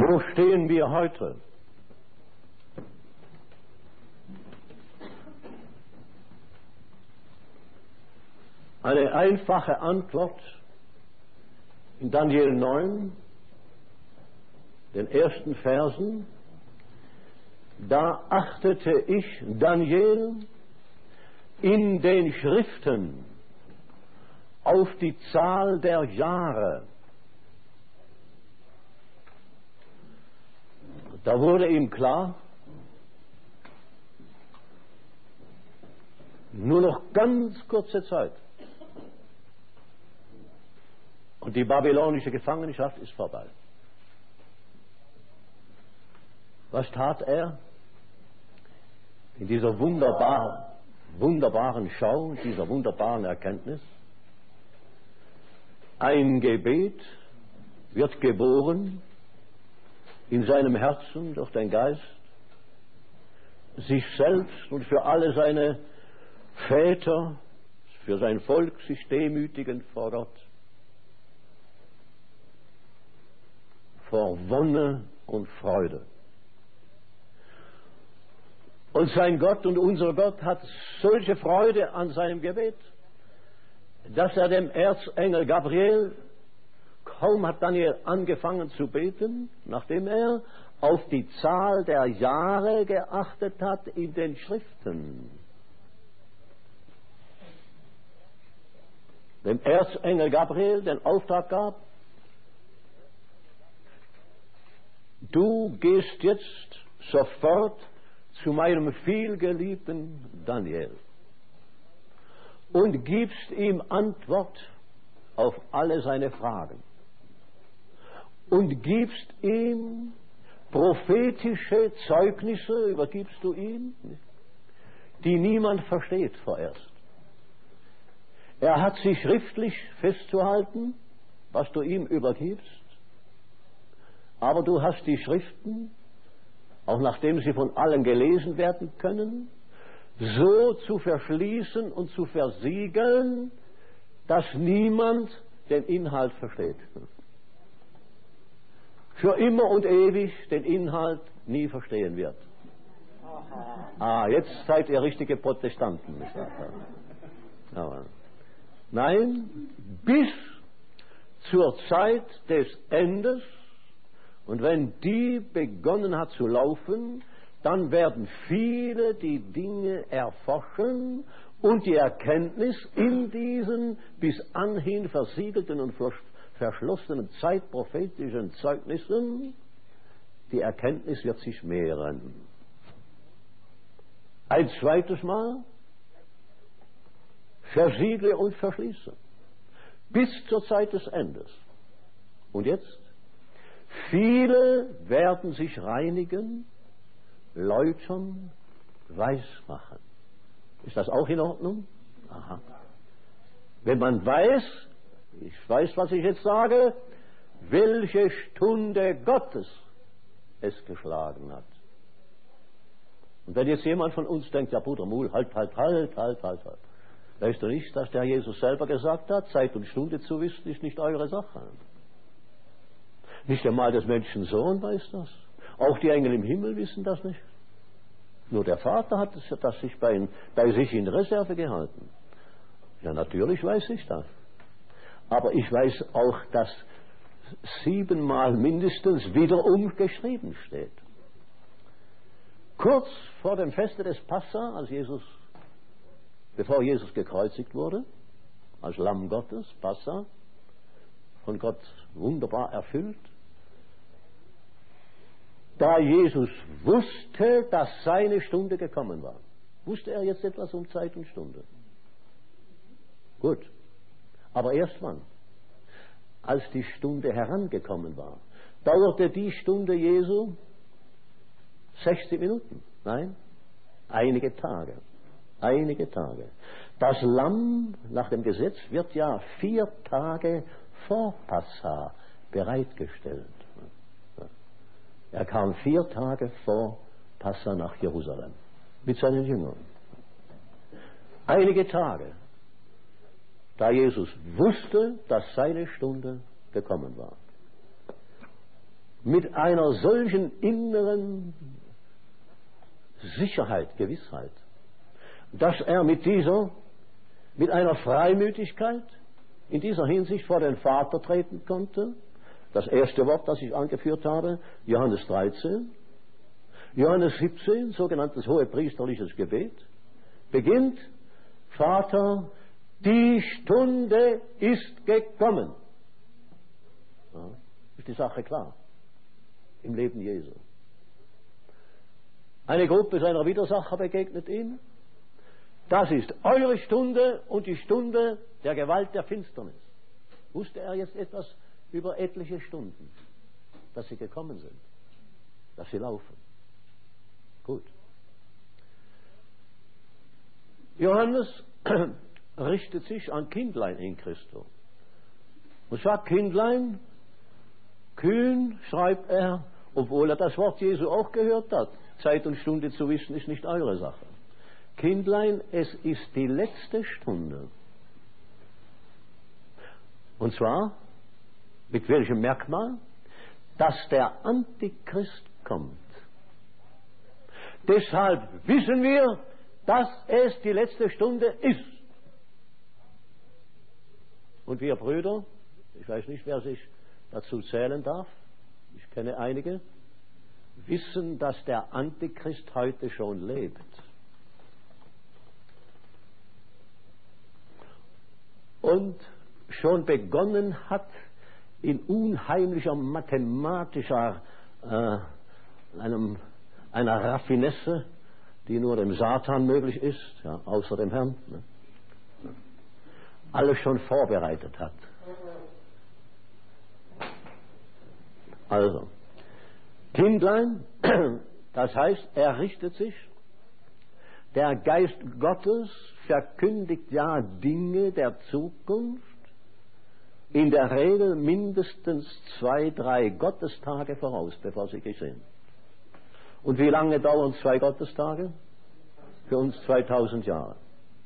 Wo stehen wir heute? Eine einfache Antwort in Daniel 9, den ersten Versen. Da achtete ich, Daniel, in den Schriften auf die Zahl der Jahre. Da wurde ihm klar, nur noch ganz kurze Zeit. Und die babylonische Gefangenschaft ist vorbei. Was tat er? In dieser wunderbaren Schau, dieser wunderbaren Erkenntnis. Ein Gebet wird geboren in seinem Herzen durch den Geist, sich selbst und für alle seine Väter, für sein Volk sich demütigend vor Gott, vor Wonne und Freude. Und sein Gott und unser Gott hat solche Freude an seinem Gebet, dass er dem Erzengel Gabriel, kaum hat Daniel angefangen zu beten, nachdem er auf die Zahl der Jahre geachtet hat in den Schriften, dem Erzengel Gabriel den Auftrag gab, du gehst jetzt sofort zu meinem vielgeliebten Daniel und gibst ihm Antwort auf alle seine Fragen und gibst ihm prophetische Zeugnisse, übergibst du ihm, die niemand versteht vorerst. Er hat sich schriftlich festzuhalten, was du ihm übergibst, aber du hast die Schriften, auch nachdem sie von allen gelesen werden können, so zu verschließen und zu versiegeln, dass niemand den Inhalt versteht. Für immer und ewig den Inhalt nie verstehen wird. Jetzt seid ihr richtige Protestanten. Aber nein, bis zur Zeit des Endes. Und wenn die begonnen hat zu laufen, dann werden viele die Dinge erforschen und die Erkenntnis in diesen bis anhin versiegelten und verschlossenen zeitprophetischen Zeugnissen, die Erkenntnis wird sich mehren. Ein zweites Mal versiegle und verschließe bis zur Zeit des Endes. Und jetzt? Viele werden sich reinigen, läutern, weismachen. Ist das auch in Ordnung? Aha. Wenn man weiß, ich weiß, was ich jetzt sage, welche Stunde Gottes es geschlagen hat. Und wenn jetzt jemand von uns denkt, ja Bruder Muhl, halt. Weißt du nicht, dass der Jesus selber gesagt hat, Zeit und Stunde zu wissen, ist nicht eure Sache. Nicht einmal des Menschen Sohn weiß das. Auch die Engel im Himmel wissen das nicht. Nur der Vater hat das sich bei sich in Reserve gehalten. Ja, natürlich weiß ich das. Aber ich weiß auch, dass 7-mal mindestens wiederum geschrieben steht. Kurz vor dem Feste des Passa, bevor Jesus gekreuzigt wurde, als Lamm Gottes, Passa, von Gott wunderbar erfüllt, da Jesus wusste, dass seine Stunde gekommen war. Wusste er jetzt etwas um Zeit und Stunde? Gut. Aber erst wann? Als die Stunde herangekommen war. Dauerte die Stunde Jesu 60 Minuten? Nein, einige Tage. Einige Tage. Das Lamm nach dem Gesetz wird ja 4 Tage vor Passa bereitgestellt. Er kam 4 Tage vor Passa nach Jerusalem mit seinen Jüngern. Einige Tage, da Jesus wusste, dass seine Stunde gekommen war. mit einer solchen inneren Sicherheit, Gewissheit, dass er mit einer Freimütigkeit in dieser Hinsicht vor den Vater treten konnte. Das erste Wort, das ich angeführt habe, Johannes 13, Johannes 17, sogenanntes hohepriesterliches Gebet, beginnt: Vater, die Stunde ist gekommen. Ja, ist die Sache klar im Leben Jesu. Eine Gruppe seiner Widersacher begegnet ihm. Das ist eure Stunde und die Stunde der Gewalt der Finsternis. Wusste er jetzt etwas über etliche Stunden, dass sie gekommen sind, dass sie laufen? Gut. Johannes richtet sich an Kindlein in Christo und sagt: Kindlein, kühn, schreibt er, obwohl er das Wort Jesu auch gehört hat: Zeit und Stunde zu wissen ist nicht eure Sache. Kindlein, es ist die letzte Stunde. Und zwar, mit welchem Merkmal? Dass der Antichrist kommt. Deshalb wissen wir, dass es die letzte Stunde ist. Und wir Brüder, ich weiß nicht, wer sich dazu zählen darf, ich kenne einige, wissen, dass der Antichrist heute schon lebt. Und schon begonnen hat, in unheimlicher mathematischer, einer Raffinesse, die nur dem Satan möglich ist, ja, außer dem Herrn, ne? Alles schon vorbereitet hat. Also, Kindlein, das heißt, er richtet sich. Der Geist Gottes verkündigt ja Dinge der Zukunft, in der Regel mindestens 2, 3 Gottestage voraus, bevor sie geschehen. Und wie lange dauern 2 Gottestage? Für uns 2000 Jahre.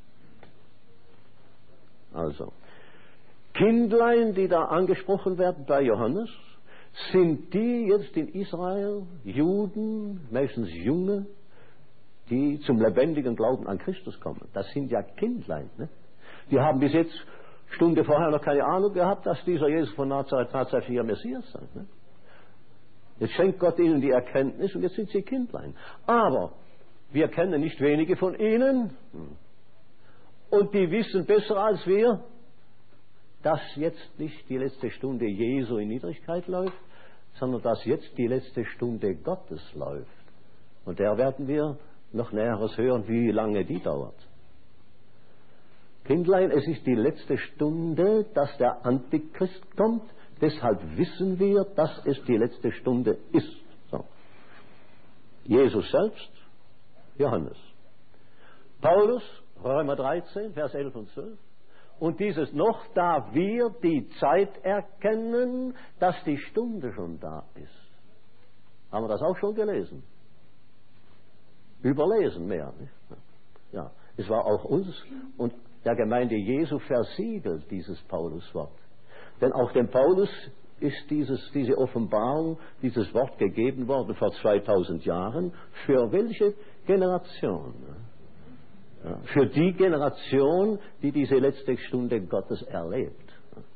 Also, Kindlein, die da angesprochen werden bei Johannes, sind die jetzt in Israel, Juden, meistens Junge, die zum lebendigen Glauben an Christus kommen. Das sind ja Kindlein. Ne? Die haben bis jetzt, Stunde vorher, noch keine Ahnung gehabt, dass dieser Jesus von Nazareth tatsächlich ihr Messias sei. Ne? Jetzt schenkt Gott ihnen die Erkenntnis und jetzt sind sie Kindlein. Aber wir kennen nicht wenige von ihnen und die wissen besser als wir, dass jetzt nicht die letzte Stunde Jesu in Niedrigkeit läuft, sondern dass jetzt die letzte Stunde Gottes läuft. Und der werden wir noch Näheres hören, wie lange die dauert. Kindlein, es ist die letzte Stunde, dass der Antichrist kommt. Deshalb wissen wir, dass es die letzte Stunde ist. So. Jesus selbst, Johannes. Paulus, Römer 13, Vers 11 und 12. Und dieses noch, da wir die Zeit erkennen, dass die Stunde schon da ist. Haben wir das auch schon gelesen? Überlesen mehr. Nicht? Ja, es war auch uns und der Gemeinde Jesu versiegelt, dieses Pauluswort. Denn auch dem Paulus ist diese Offenbarung, dieses Wort gegeben worden vor 2000 Jahren. Für welche Generation? Ja, für die Generation, die diese letzte Stunde Gottes erlebt.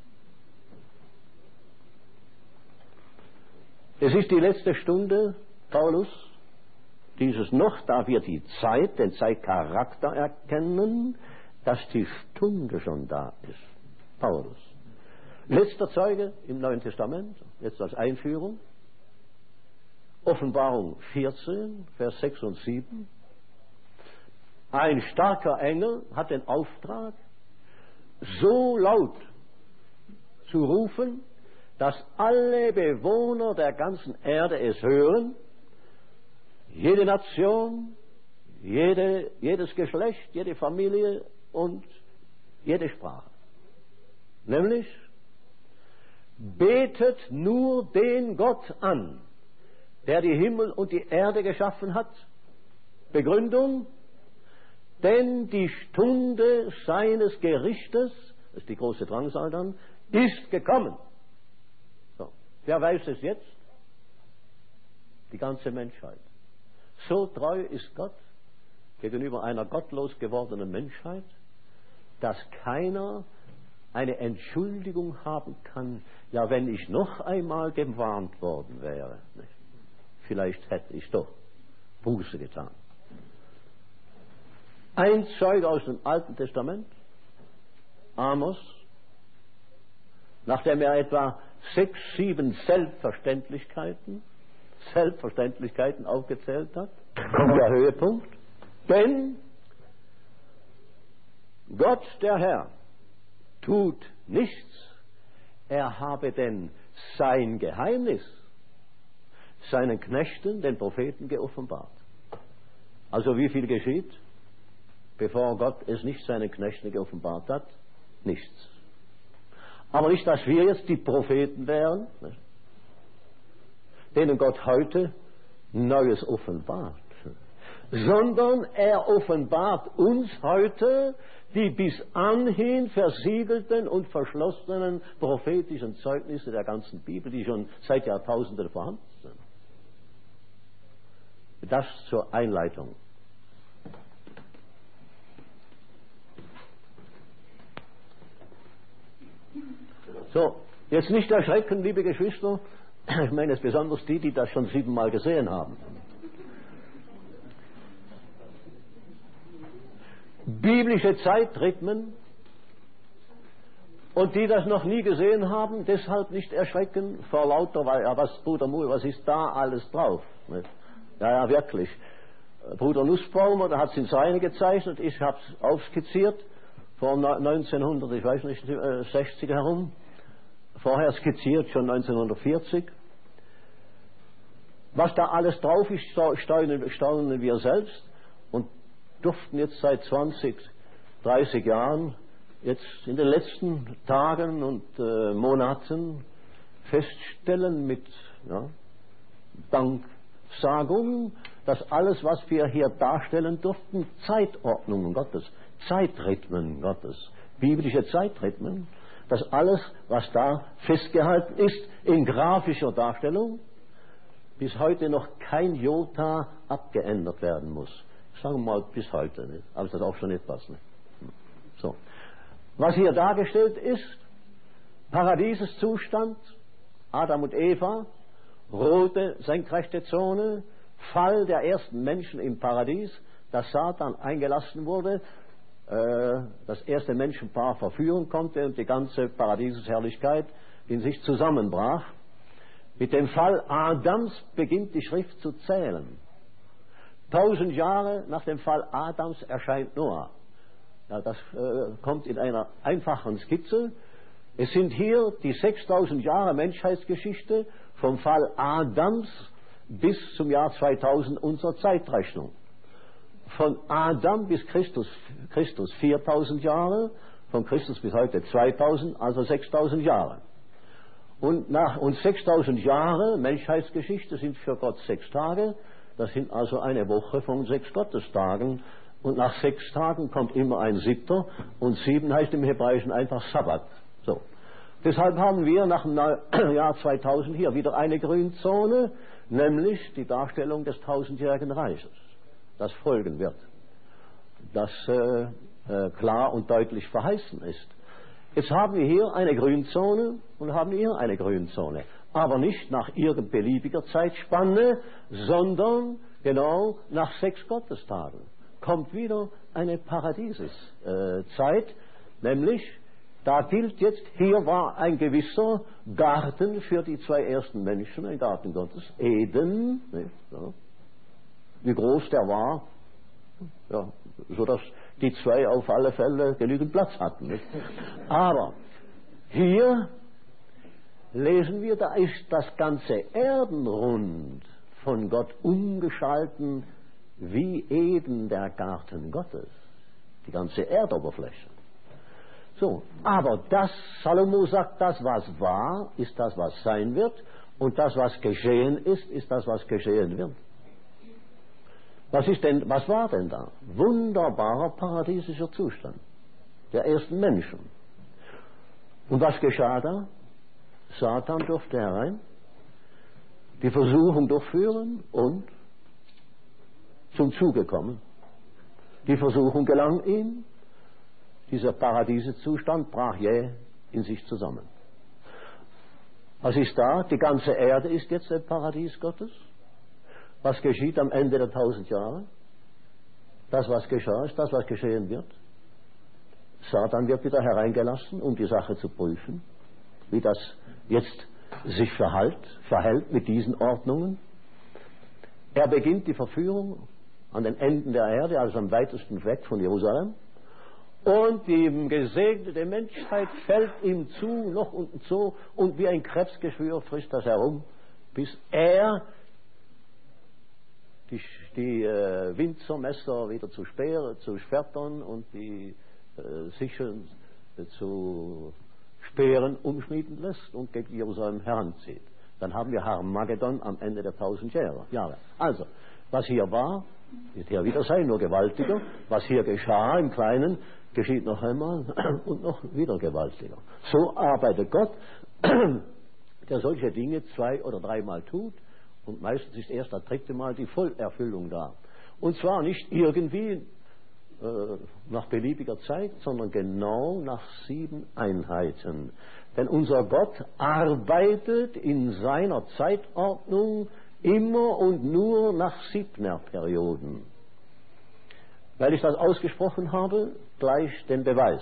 Es ist die letzte Stunde, Paulus, dieses noch, da wir die Zeit, den Zeitcharakter erkennen, dass die Stunde schon da ist. Paulus. Letzter Zeuge im Neuen Testament, jetzt als Einführung, Offenbarung 14, Vers 6 und 7. Ein starker Engel hat den Auftrag, so laut zu rufen, dass alle Bewohner der ganzen Erde es hören, jede Nation, jedes Geschlecht, jede Familie und jede Sprache. Nämlich, betet nur den Gott an, der die Himmel und die Erde geschaffen hat. Begründung, denn die Stunde seines Gerichtes, das ist die große Drangsal dann, ist gekommen. So. Wer weiß es jetzt? ganze Menschheit. So treu ist Gott gegenüber einer gottlos gewordenen Menschheit, dass keiner eine Entschuldigung haben kann, ja, wenn ich noch einmal gewarnt worden wäre, nicht? Vielleicht hätte ich doch Buße getan. Ein Zeuge aus dem Alten Testament, Amos, nachdem er etwa 6, 7 Selbstverständlichkeiten aufgezählt hat, kommt der Höhepunkt. Denn Gott, der Herr, tut nichts. Er habe denn sein Geheimnis seinen Knechten, den Propheten, geoffenbart. Also wie viel geschieht, bevor Gott es nicht seinen Knechten geoffenbart hat? Nichts. Aber nicht, dass wir jetzt die Propheten wären, denen Gott heute Neues offenbart, sondern er offenbart uns heute die bis anhin versiegelten und verschlossenen prophetischen Zeugnisse der ganzen Bibel, die schon seit Jahrtausenden vorhanden sind. Das zur Einleitung. So, jetzt nicht erschrecken, liebe Geschwister, ich meine es besonders die das schon 7-mal gesehen haben. Biblische Zeitrhythmen, und die das noch nie gesehen haben, deshalb nicht erschrecken vor lauter, weil, ja, was, Bruder Muhl, was ist da alles drauf? Ja, wirklich. Bruder Nussbaumer, der hat es in seine gezeichnet, ich habe es aufskizziert, vor 1900, ich weiß nicht, 60 herum, vorher skizziert, schon 1940. Was da alles drauf ist, staunen wir selbst und durften jetzt seit 20, 30 Jahren, jetzt in den letzten Tagen und Monaten feststellen mit Danksagung, dass alles, was wir hier darstellen durften, Zeitordnungen Gottes, Zeitrhythmen Gottes, biblische Zeitrhythmen, dass alles, was da festgehalten ist, in grafischer Darstellung, bis heute noch kein Jota abgeändert werden muss. Sagen wir mal bis heute, nicht? Aber das ist auch schon etwas. Nicht? So. Was hier dargestellt ist, Paradieseszustand, Adam und Eva, rote, senkrechte Zone, Fall der ersten Menschen im Paradies, dass Satan eingelassen wurde, das erste Menschenpaar verführen konnte und die ganze Paradiesesherrlichkeit in sich zusammenbrach. Mit dem Fall Adams beginnt die Schrift zu zählen. 1000 Jahre nach dem Fall Adams erscheint Noah. Ja, das kommt in einer einfachen Skizze. Es sind hier die 6000 Jahre Menschheitsgeschichte vom Fall Adams bis zum Jahr 2000 unserer Zeitrechnung. Von Adam bis Christus 4000 Jahre, von Christus bis heute 2000, also 6000 Jahre. Und 6000 Jahre Menschheitsgeschichte sind für Gott 6 Tage, das sind also eine Woche von 6 Gottestagen. Und nach 6 Tagen kommt immer ein 7. und 7 heißt im Hebräischen einfach Sabbat. So. Deshalb haben wir nach dem Jahr 2000 hier wieder eine Grünzone, nämlich die Darstellung des 1000-jährigen Reiches, das folgen wird, das klar und deutlich verheißen ist. Jetzt haben wir hier eine Grünzone und haben hier eine Grünzone, aber nicht nach irgend beliebiger Zeitspanne, sondern genau nach 6 Gottestagen kommt wieder eine Paradieseszeit, nämlich da gilt jetzt, hier war ein gewisser Garten für die 2 ersten Menschen, ein Garten Gottes, Eden, nicht? Ja. Wie groß der war, ja, sodass die 2 auf alle Fälle genügend Platz hatten. Nicht? Aber hier lesen wir, da ist das ganze Erdenrund von Gott umgeschalten wie Eden, der Garten Gottes, die ganze Erdoberfläche. So, aber das, Salomo sagt, das, was war, ist das, was sein wird, und das, was geschehen ist das, was geschehen wird. Was war denn da? Wunderbarer paradiesischer Zustand der ersten Menschen. Und was geschah da? Satan durfte herein. die Versuchung durchführen und zum Zuge kommen. Die Versuchung gelang ihm, dieser Paradiesezustand brach jäh in sich zusammen. Was ist da? Die ganze Erde ist jetzt ein Paradies Gottes. Was geschieht am Ende der 1000 Jahre? Das, was geschah, ist das, was geschehen wird. Satan wird wieder hereingelassen, um die Sache zu prüfen, wie das jetzt sich verhält mit diesen Ordnungen. Er beginnt die Verführung an den Enden der Erde, also am weitesten weg von Jerusalem. Und die gesegnete Menschheit fällt ihm zu, noch und so, und wie ein Krebsgeschwür frisst das herum, bis er die Winzermesser wieder zu Schwertern und die Sicheln zu Speeren umschmieden lässt und gegen Jerusalem heranzieht. Dann haben wir Harmagedon am Ende der 1000 Jahre. Also, was hier war, wird hier wieder sein, nur gewaltiger. Was hier geschah im Kleinen, geschieht noch einmal und noch wieder gewaltiger. So arbeitet Gott, der solche Dinge 2 oder 3 Mal tut, und meistens ist erst das 3. Mal die Vollerfüllung da. Und zwar nicht irgendwie nach beliebiger Zeit, sondern genau nach 7 Einheiten. Denn unser Gott arbeitet in seiner Zeitordnung immer und nur nach 7er Perioden. Weil ich das ausgesprochen habe, gleich den Beweis.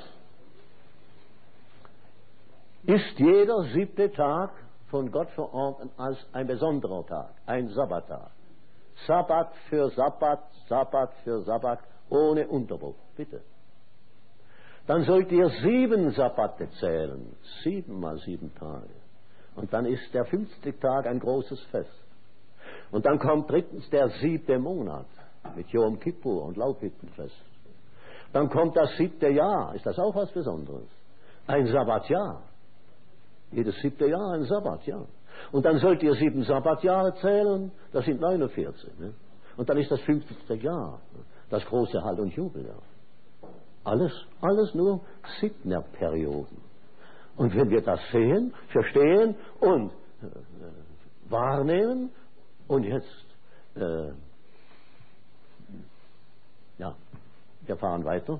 Ist jeder 7. Tag von Gott verordnet als ein besonderer Tag, ein Sabbattag. Sabbat für Sabbat, Sabbat für Sabbat, ohne Unterbruch. Bitte. Dann sollt ihr 7 Sabbate zählen, 7 mal 7 Tage. Und dann ist der 50. Tag ein großes Fest. Und dann kommt drittens der 7. Monat mit Jom Kippur und Laubhüttenfest. Dann kommt das 7. Jahr. Ist das auch was Besonderes? Ein Sabbatjahr. Jedes 7. Jahr ein Sabbatjahr. Und dann sollt ihr 7 Sabbatjahre zählen, das sind 49. Ne? Und dann ist das 50. Jahr, das große Halt- und Jubeljahr. Alles nur 7er Perioden. Und wenn wir das sehen, verstehen und wahrnehmen und jetzt, wir fahren weiter.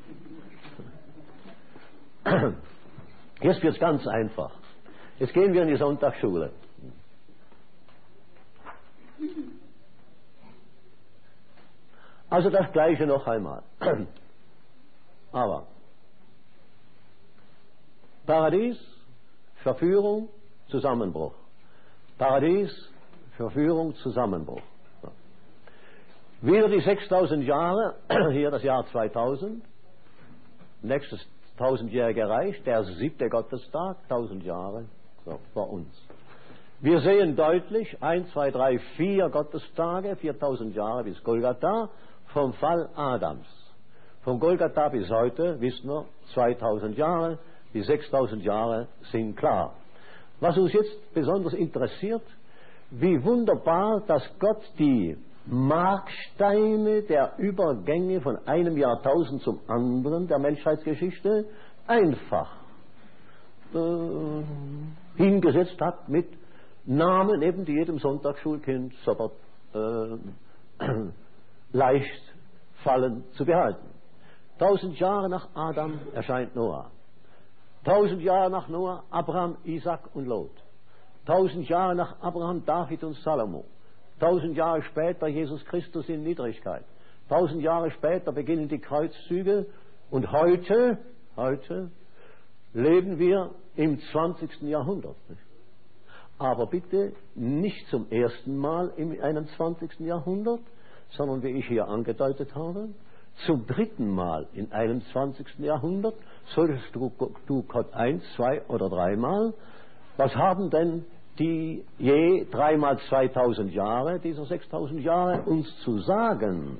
Jetzt wird es ganz einfach. Jetzt gehen wir in die Sonntagsschule. Also das Gleiche noch einmal. Aber Paradies, Verführung, Zusammenbruch. Paradies, Verführung, Zusammenbruch. Wieder die 6000 Jahre, hier das Jahr 2000, nächstes 1000-jährige Reich, der 7. Gottestag, 1000 Jahre vor uns. Wir sehen deutlich 1, 2, 3, 4 Gottestage, 4000 Jahre bis Golgatha, vom Fall Adams. Von Golgatha bis heute, wissen wir, 2000 Jahre, die 6000 Jahre sind klar. Was uns jetzt besonders interessiert, wie wunderbar, dass Gott die Marksteine der Übergänge von einem Jahrtausend zum anderen der Menschheitsgeschichte einfach hingesetzt hat mit Namen, eben die jedem Sonntagsschulkind Sabbat leicht fallen zu behalten. 1000 Jahre nach Adam erscheint Noah. 1000 Jahre nach Noah Abraham, Isaac und Lot. 1000 Jahre nach Abraham David und Salomo. 1000 Jahre später Jesus Christus in Niedrigkeit. 1000 Jahre später beginnen die Kreuzzüge und heute leben wir im 20. Jahrhundert. Aber bitte nicht zum ersten Mal im 21. Jahrhundert, sondern wie ich hier angedeutet habe, zum 3. Mal im 21. Jahrhundert solltest du Gott 1, 2 oder 3 Mal. Was haben denn die je 3 mal 2000 Jahre, dieser 6000 Jahre, uns zu sagen?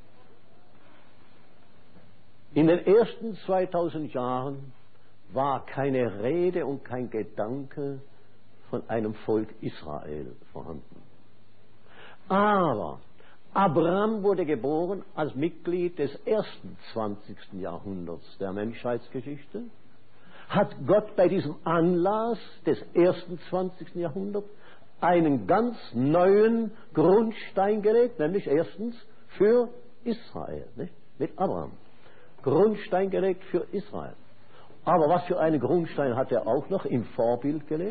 In den ersten 2000 Jahren war keine Rede und kein Gedanke von einem Volk Israel vorhanden. Aber Abraham wurde geboren als Mitglied des ersten 20. Jahrhunderts der Menschheitsgeschichte. Hat Gott bei diesem Anlass des ersten 20. Jahrhunderts einen ganz neuen Grundstein gelegt, nämlich erstens für Israel, nicht? Mit Abraham. Grundstein gelegt für Israel. Aber was für einen Grundstein hat er auch noch im Vorbild gelegt?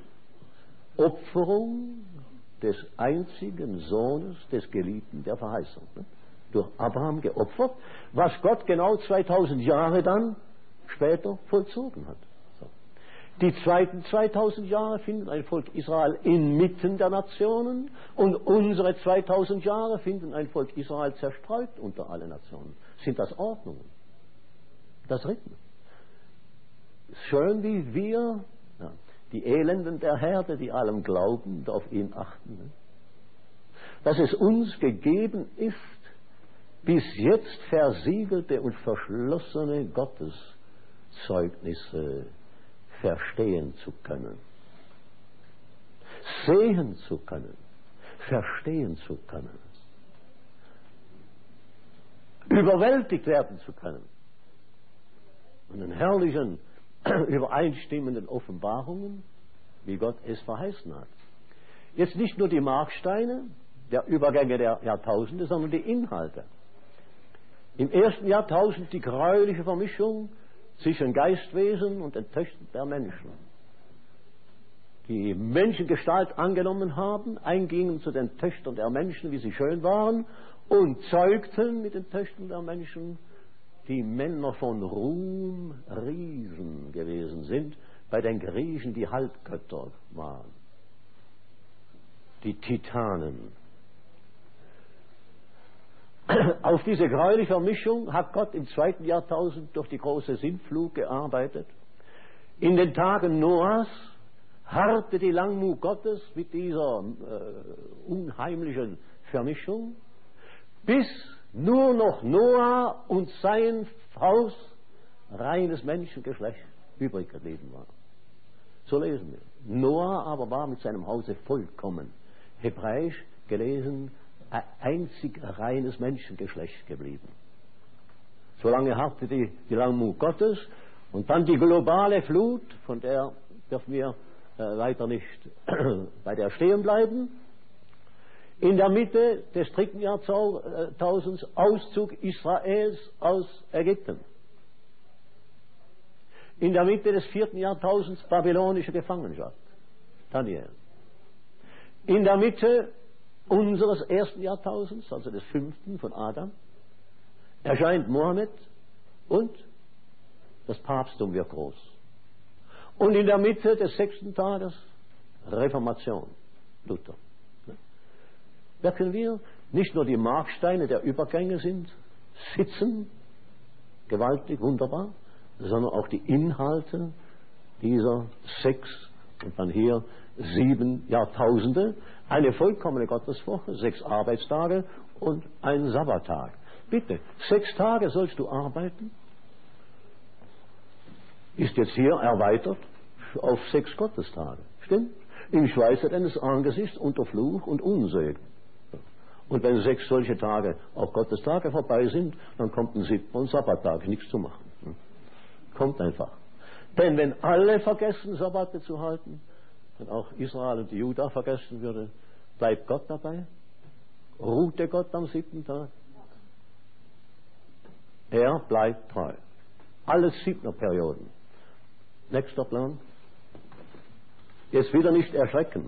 Opferung des einzigen Sohnes des Geliebten der Verheißung. Ne? Durch Abraham geopfert, was Gott genau 2000 Jahre dann später vollzogen hat. So. Die zweiten 2000 Jahre finden ein Volk Israel inmitten der Nationen und unsere 2000 Jahre finden ein Volk Israel zerstreut unter alle Nationen. Sind das Ordnungen? Das Rhythmen. Schön, wie wir, ja, die Elenden der Herde, die allem glauben, auf ihn achten. Ne? Dass es uns gegeben ist, bis jetzt versiegelte und verschlossene Gotteszeugnisse verstehen zu können, sehen zu können, verstehen zu können, überwältigt werden zu können und in herrlichen, übereinstimmenden Offenbarungen, wie Gott es verheißen hat. Jetzt nicht nur die Marksteine der Übergänge der Jahrtausende, sondern die Inhalte. Im ersten Jahrtausend die gräuliche Vermischung zwischen Geistwesen und den Töchtern der Menschen, die Menschengestalt angenommen haben, eingingen zu den Töchtern der Menschen, wie sie schön waren, und zeugten mit den Töchtern der Menschen, die Männer von Ruhm Riesen gewesen sind, bei den Griechen die Halbgötter waren, die Titanen. Auf diese gräuliche Vermischung hat Gott im 2. Jahrtausend durch die große Sintflut gearbeitet. In den Tagen Noahs harrte die Langmut Gottes mit dieser unheimlichen Vermischung, bis nur noch Noah und sein Haus reines Menschengeschlecht übrig geblieben war. So lesen wir. Noah aber war mit seinem Hause vollkommen. Hebräisch gelesen, ein einzig reines Menschengeschlecht geblieben. Solange harrte die Langmut Gottes und dann die globale Flut, von der dürfen wir weiter nicht bei der stehen bleiben. In der Mitte des 3. Jahrtausends Auszug Israels aus Ägypten. In der Mitte des 4. Jahrtausends babylonische Gefangenschaft. Daniel. In der Mitte unseres 1. Jahrtausends, also des 5. von Adam, erscheint Mohammed und das Papsttum wird groß. Und in der Mitte des 6. Tages Reformation, Luther. Merken wir, nicht nur die Marksteine der Übergänge sind, sitzen, gewaltig, wunderbar, sondern auch die Inhalte dieser 6 und dann hier 7 Jahrtausende, eine vollkommene Gotteswoche, 6 Arbeitstage und ein Sabbattag. Bitte, 6 Tage sollst du arbeiten, ist jetzt hier erweitert auf 6 Gottestage. Stimmt? Im Schweiße deines Angesichts unter Fluch und Unsegen. Und wenn 6 solche Tage, auch Gottestage vorbei sind, dann kommt ein 7. und Sabbattag, nichts zu machen. Kommt einfach. Denn wenn alle vergessen, Sabbate zu halten, wenn auch Israel und die Juda vergessen würde, bleibt Gott dabei? Ruhte Gott am 7. Tag? Er bleibt treu. Alle 7er Perioden. Nächster Plan. Jetzt wieder nicht erschrecken.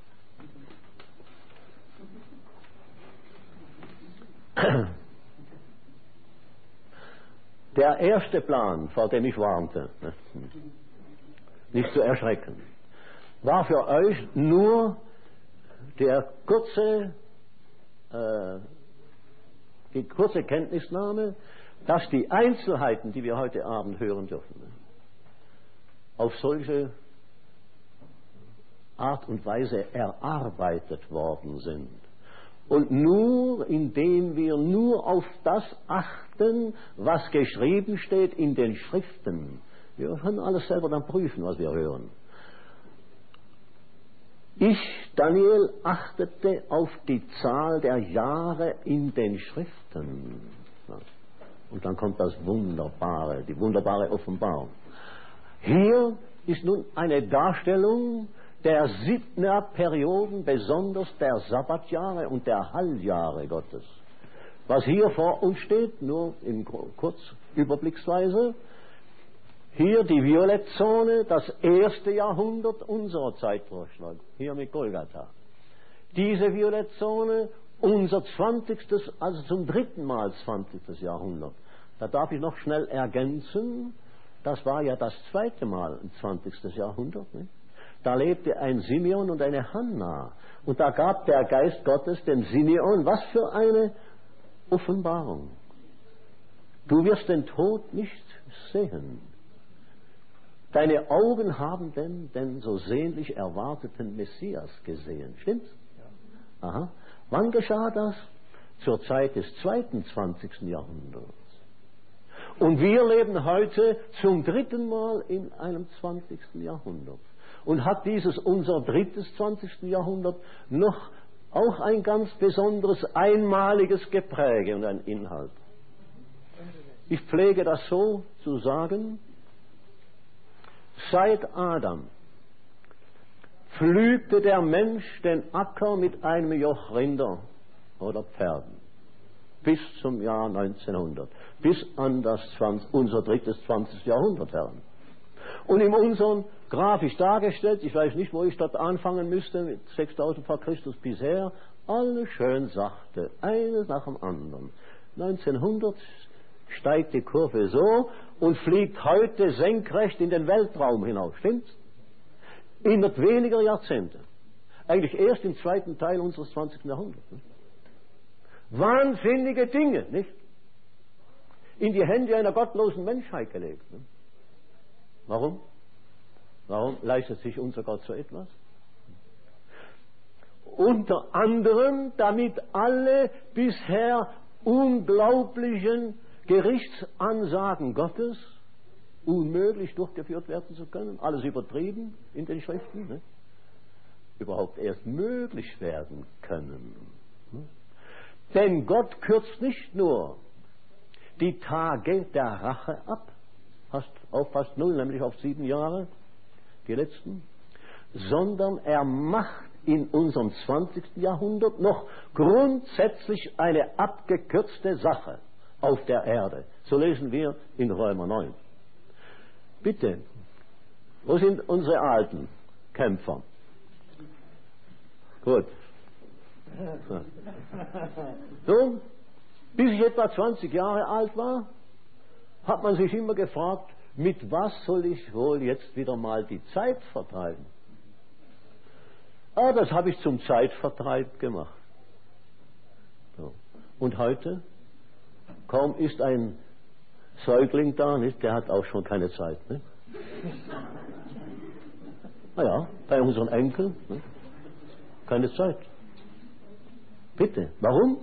Der erste Plan, vor dem ich warnte, nicht zu erschrecken, war für euch nur die kurze Kenntnisnahme, dass die Einzelheiten, die wir heute Abend hören dürfen, auf solche Art und Weise erarbeitet worden sind. Und nur indem wir nur auf das achten, was geschrieben steht in den Schriften. Wir können alles selber dann prüfen, was wir hören. Ich, Daniel, achtete auf die Zahl der Jahre in den Schriften. Und dann kommt das Wunderbare, die wunderbare Offenbarung. Hier ist nun eine Darstellung der Perioden, besonders der Sabbatjahre und der Halljahre Gottes. Was hier vor uns steht, nur in kurz überblicksweise, hier die Violettzone, das erste Jahrhundert unserer Zeitvorstellung, hier mit Golgatha. Diese Violettzone, unser 20., also zum 3. Mal 20. Jahrhundert. Da darf ich noch schnell ergänzen, das war ja das 2. Mal im 20. Jahrhundert. Nicht? Da lebte ein Simeon und eine Hanna. Und da gab der Geist Gottes dem Simeon, was für eine Offenbarung. Du wirst den Tod nicht sehen. Deine Augen haben den so sehnlich erwarteten Messias gesehen. Stimmt's? Ja. Aha. Wann geschah das? Zur Zeit des 2. 20. Jahrhunderts. Und wir leben heute zum 3. Mal in einem 20. Jahrhundert. Und hat dieses unser 3. 20. Jahrhundert noch auch ein ganz besonderes, einmaliges Gepräge und ein Inhalt. Ich pflege das so zu sagen, seit Adam pflügte der Mensch den Acker mit einem Joch Rinder oder Pferden. Bis zum Jahr 1900. Bis an unser 3. 20. Jahrhundert heran. Und in unserem grafisch dargestellt, ich weiß nicht, wo ich dort anfangen müsste, mit 6000 vor Christus bisher, alles schön sachte, eines nach dem anderen. 1900 steigt die Kurve so und fliegt heute senkrecht in den Weltraum hinaus. Stimmt's? Innerhalb weniger Jahrzehnte. Eigentlich erst im 2. Teil unseres 20. Jahrhunderts. Nicht? Wahnsinnige Dinge, nicht? In die Hände einer gottlosen Menschheit gelegt. Nicht? Warum? Warum leistet sich unser Gott so etwas? Unter anderem, damit alle bisher unglaublichen Gerichtsansagen Gottes unmöglich durchgeführt werden zu können, alles übertrieben in den Schriften, ne? Überhaupt erst möglich werden können. Ne? Denn Gott kürzt nicht nur die Tage der Rache ab, auf fast 0, nämlich auf 7 Jahre, die letzten, sondern er macht in unserem 20. Jahrhundert noch grundsätzlich eine abgekürzte Sache auf der Erde. So lesen wir in Römer 9. Bitte, wo sind unsere alten Kämpfer? Gut. So, bis ich etwa 20 Jahre alt war, hat man sich immer gefragt, mit was soll ich wohl jetzt wieder mal die Zeit vertreiben? Ah, das habe ich zum Zeitvertreib gemacht. So. Und heute? Kaum ist ein Säugling da, nicht? Der hat auch schon keine Zeit. Nicht? Naja, bei unseren Enkeln, nicht? Keine Zeit. Bitte, warum?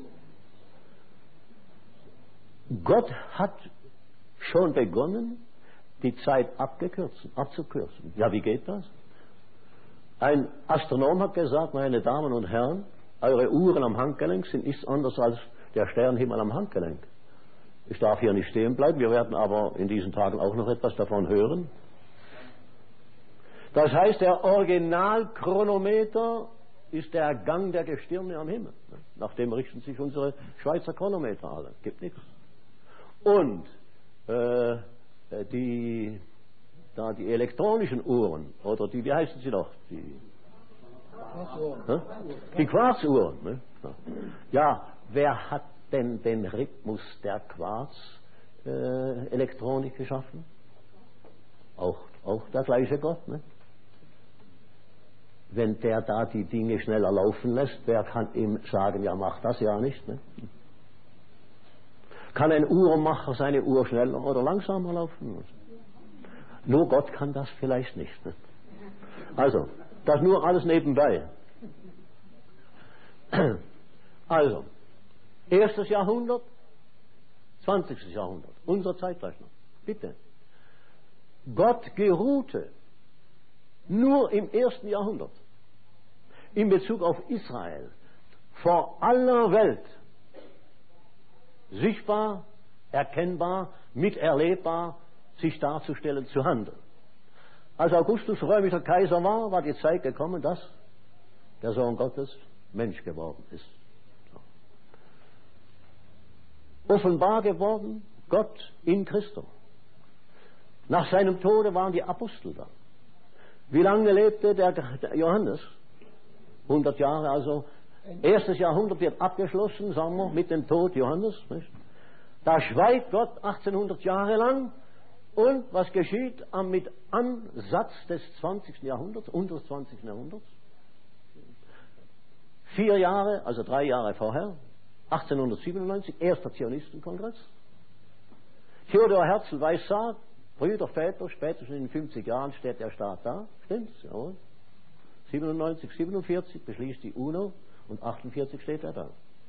Gott hat schon begonnen, die Zeit abzukürzen. Ja, wie geht das? Ein Astronom hat gesagt, meine Damen und Herren, eure Uhren am Handgelenk sind nichts anderes als der Sternenhimmel am Handgelenk. Ich darf hier nicht stehen bleiben, wir werden aber in diesen Tagen auch noch etwas davon hören. Das heißt, der Originalchronometer ist der Gang der Gestirne am Himmel. Nach dem richten sich unsere Schweizer Chronometer alle. Gibt nichts. Und die elektronischen Uhren, oder die, wie heißen sie noch? Die Quarzuhren. Ne? Ja, wer hat denn den Rhythmus der Quarz-Elektronik geschaffen? Auch der gleiche Gott. Ne? Wenn der da die Dinge schneller laufen lässt, wer kann ihm sagen, ja, mach das ja nicht? Ne? Kann ein Uhrmacher seine Uhr schneller oder langsamer laufen lassen? Nur Gott kann das vielleicht nicht. Ne? Also, das nur alles nebenbei. Also, 1. Jahrhundert, 20. Jahrhundert, unsere Zeitrechnung. Bitte. Gott geruhte nur im 1. Jahrhundert in Bezug auf Israel vor aller Welt sichtbar, erkennbar, miterlebbar sich darzustellen, zu handeln. Als Augustus römischer Kaiser war, war die Zeit gekommen, dass der Sohn Gottes Mensch geworden ist. So. Offenbar geworden, Gott in Christus. Nach seinem Tode waren die Apostel da. Wie lange lebte der Johannes? 100 Jahre, also erstes Jahrhundert wird abgeschlossen, sagen wir, mit dem Tod Johannes. Nicht? Da schweigt Gott 1800 Jahre lang. Und was geschieht mit Ansatz des 20. Jahrhunderts, unseres 20. Jahrhunderts? 4 Jahre, also 3 Jahre vorher, 1897, erster Zionistenkongress. Theodor Herzl Weissagt, Brüder, Väter, spätestens in 50 Jahren steht der Staat da. Stimmt's? Jawohl. 97, 47 beschließt die UNO und 48 steht er da.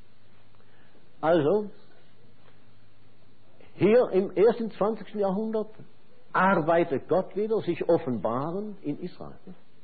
Also, hier im ersten 20. Jahrhundert arbeitet Gott wieder, sich offenbaren in Israel.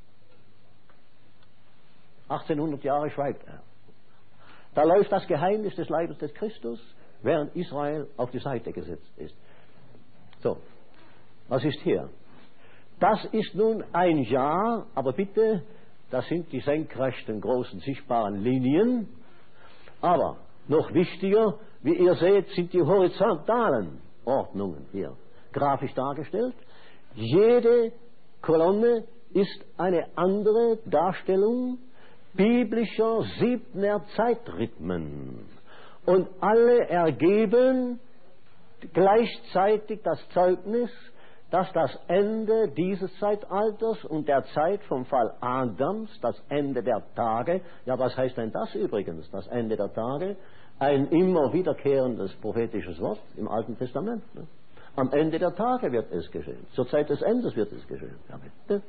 1800 Jahre schweigt er. Da läuft das Geheimnis des Leibes des Christus, während Israel auf die Seite gesetzt ist. So, was ist hier? Das ist nun ein Jahr, aber bitte, das sind die senkrechten, großen, sichtbaren Linien. Aber noch wichtiger, wie ihr seht, sind die horizontalen Ordnungen hier grafisch dargestellt. Jede Kolonne ist eine andere Darstellung biblischer 7er Zeitrhythmen. Und alle ergeben gleichzeitig das Zeugnis, dass das Ende dieses Zeitalters und der Zeit vom Fall Adams, das Ende der Tage, ja, was heißt denn das übrigens, das Ende der Tage? Ein immer wiederkehrendes prophetisches Wort im Alten Testament. Ne? Am Ende der Tage wird es geschehen. Zur Zeit des Endes wird es geschehen. Ja, bitte.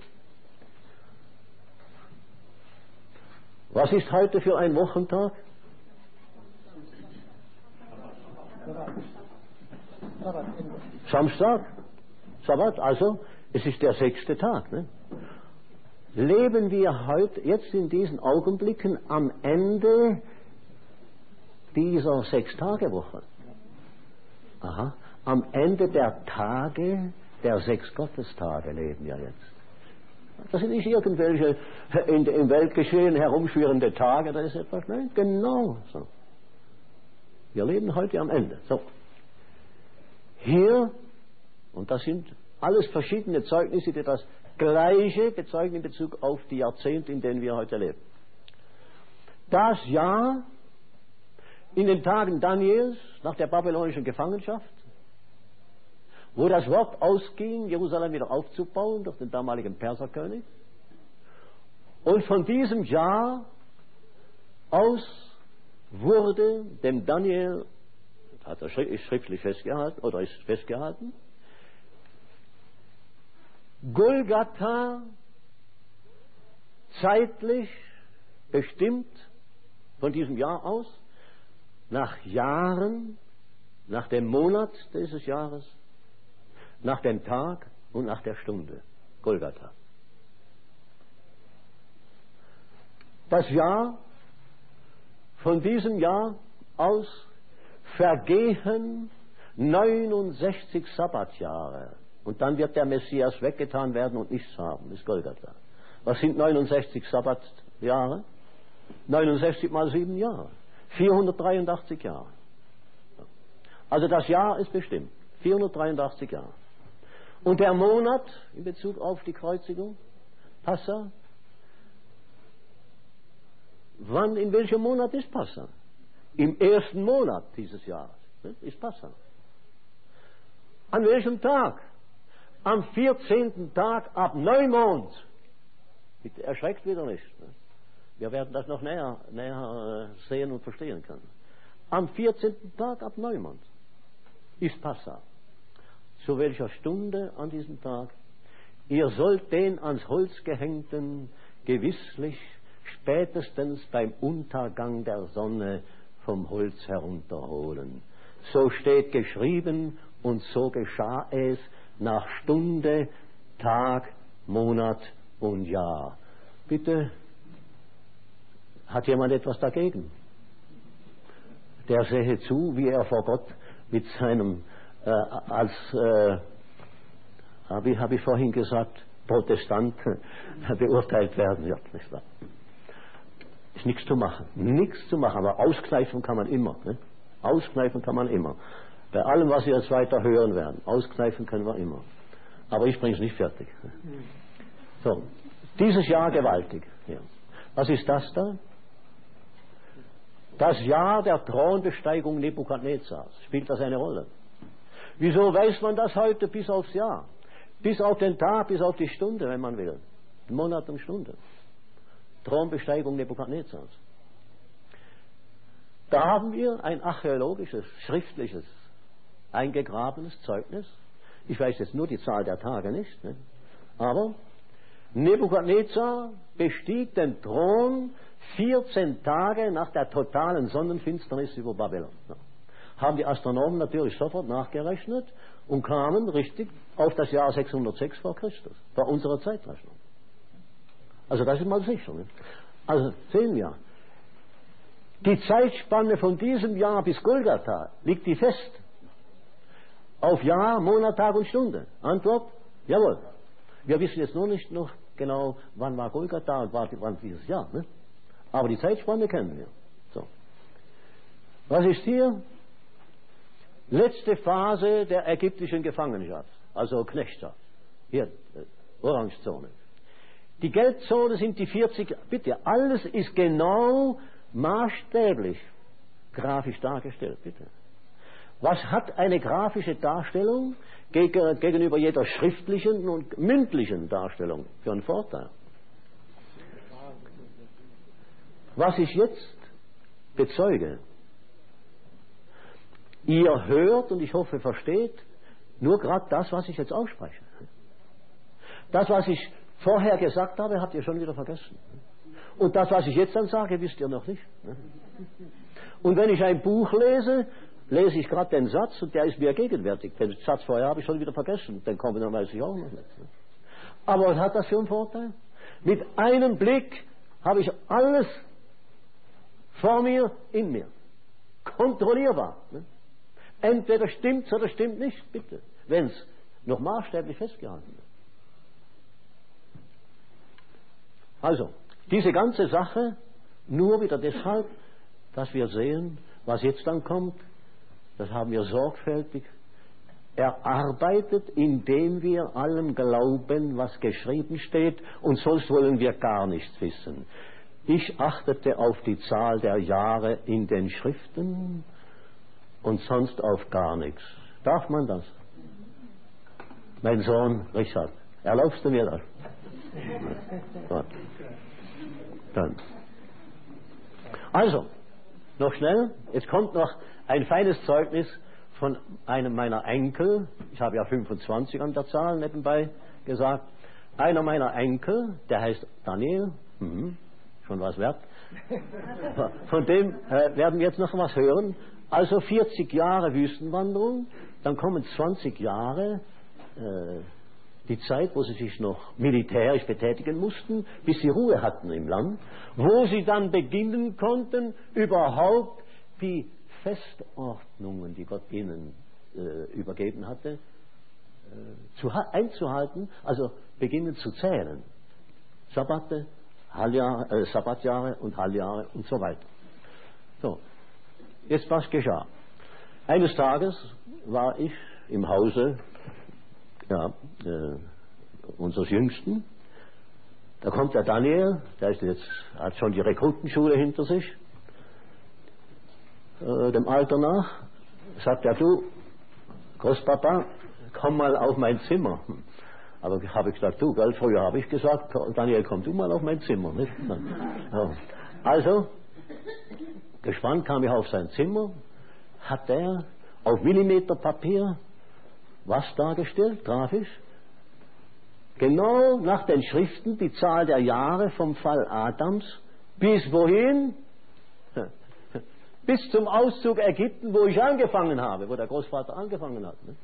Was ist heute für ein Wochentag? Samstag. Sabbat, also es ist der 6. Tag. Ne? Leben wir heute, jetzt in diesen Augenblicken, am Ende dieser 6-Tage-Woche? Aha. Am Ende der Tage, der 6 Gottestage leben wir jetzt. Das sind nicht irgendwelche im Weltgeschehen herumschwirrende Tage, da ist etwas, nein, genau so. Wir leben heute am Ende. So. Hier, und das sind alles verschiedene Zeugnisse, die das Gleiche bezeugen in Bezug auf die Jahrzehnte, in denen wir heute leben. Das Jahr in den Tagen Daniels nach der babylonischen Gefangenschaft, wo das Wort ausging, Jerusalem wieder aufzubauen durch den damaligen Perserkönig. Und von diesem Jahr aus wurde dem Daniel, hat er schriftlich festgehalten, oder ist festgehalten, Golgatha zeitlich bestimmt von diesem Jahr aus, nach Jahren, nach dem Monat dieses Jahres, nach dem Tag und nach der Stunde. Golgatha. Das Jahr, von diesem Jahr aus vergehen 69 Sabbatjahre. Und dann wird der Messias weggetan werden und nichts haben. Das ist Golgatha. Was sind 69 Sabbatjahre? 69 mal 7 Jahre. 483 Jahre. Also das Jahr ist bestimmt. 483 Jahre. Und der Monat in Bezug auf die Kreuzigung, Passa, wann, in welchem Monat ist Passa? Im ersten Monat dieses Jahres ist Passa. An welchem Tag? Am 14. Tag ab Neumond. Bitte erschreckt wieder nicht. Wir werden das noch näher sehen und verstehen können. Am 14. Tag ab Neumond ist Passa. Zu welcher Stunde an diesem Tag? Ihr sollt den ans Holz gehängten gewisslich spätestens beim Untergang der Sonne vom Holz herunterholen. So steht geschrieben und so geschah es nach Stunde, Tag, Monat und Jahr. Bitte, hat jemand etwas dagegen? Der sehe zu, wie er vor Gott mit seinem, wie habe ich vorhin gesagt, Protestant beurteilt werden wird. Nicht wahr? Ist nichts zu machen. Nichts zu machen, aber auskneifen kann man immer. Ne? Auskneifen kann man immer. Bei allem, was wir jetzt weiter hören werden, auskneifen können wir immer. Aber ich bringe es nicht fertig. Ne? So, dieses Jahr gewaltig. Ja. Was ist das da? Das Jahr der Thronbesteigung Nebukadnezars. Spielt das eine Rolle? Wieso weiß man das heute bis aufs Jahr? Bis auf den Tag, bis auf die Stunde, wenn man will. Monat und Stunde. Thronbesteigung Nebukadnezars. Da haben wir ein archäologisches, schriftliches, eingegrabenes Zeugnis. Ich weiß jetzt nur die Zahl der Tage nicht, ne? Aber Nebukadnezar bestieg den Thron 14 Tage nach der totalen Sonnenfinsternis über Babylon. Ja. Haben die Astronomen natürlich sofort nachgerechnet und kamen richtig auf das Jahr 606 vor Christus, bei unserer Zeitrechnung. Also das ist mal sicher. Ne? Also sehen wir, die Zeitspanne von diesem Jahr bis Golgatha, liegt die fest? Auf Jahr, Monat, Tag und Stunde? Antwort, jawohl. Wir wissen jetzt nur nicht noch genau, wann war Golgatha und wann dieses Jahr. Ne? Aber die Zeitspanne kennen wir. So. Was ist hier? Letzte Phase der ägyptischen Gefangenschaft, also Knechtschaft. Hier, Orangezone. Die Gelbzone sind die 40, bitte, alles ist genau maßstäblich grafisch dargestellt, bitte. Was hat eine grafische Darstellung gegenüber jeder schriftlichen und mündlichen Darstellung für einen Vorteil? Was ich jetzt bezeuge, ihr hört und ich hoffe versteht nur gerade das, was ich jetzt ausspreche. Das, was ich vorher gesagt habe, habt ihr schon wieder vergessen. Und das, was ich jetzt dann sage, wisst ihr noch nicht. Und wenn ich ein Buch lese, lese ich gerade den Satz und der ist mir gegenwärtig. Den Satz vorher habe ich schon wieder vergessen. Den kommen dann weiß ich auch noch nicht. Aber was hat das für einen Vorteil? Mit einem Blick habe ich alles vor mir, in mir. Kontrollierbar. Entweder stimmt's oder stimmt nicht, bitte. Wenn es noch maßstäblich festgehalten wird. Also, diese ganze Sache nur wieder deshalb, dass wir sehen, was jetzt dann kommt, das haben wir sorgfältig erarbeitet, indem wir allem glauben, was geschrieben steht, und sonst wollen wir gar nichts wissen. Ich achtete auf die Zahl der Jahre in den Schriften und sonst auf gar nichts. Darf man das? Mein Sohn Richard, erlaubst du mir das? Gut. Dann. Also, noch schnell, jetzt kommt noch ein feines Zeugnis von einem meiner Enkel. Ich habe ja 25 an der Zahl nebenbei gesagt. Einer meiner Enkel, der heißt Daniel, schon was wert. Von dem werden wir jetzt noch was hören. Also 40 Jahre Wüstenwanderung, dann kommen 20 Jahre die Zeit, wo sie sich noch militärisch betätigen mussten, bis sie Ruhe hatten im Land, wo sie dann beginnen konnten, überhaupt die Festordnungen, die Gott ihnen übergeben hatte, einzuhalten, also beginnen zu zählen. Sabbate, Sabbatjahre und Halljahre und so weiter. So, jetzt was geschah? Eines Tages war ich im Hause unseres Jüngsten. Da kommt der Daniel, der ist jetzt, hat schon die Rekrutenschule hinter sich, dem Alter nach, sagt er, du, Großpapa, komm mal auf mein Zimmer. Aber habe ich gesagt, du, gell, früher habe ich gesagt, Daniel, komm du mal auf mein Zimmer. Nicht? Ja. Also, gespannt kam ich auf sein Zimmer, hat er auf Millimeterpapier was dargestellt, grafisch? Genau nach den Schriften die Zahl der Jahre vom Fall Adams bis wohin? Bis zum Auszug Ägypten, wo ich angefangen habe, wo der Großvater angefangen hat. Ne?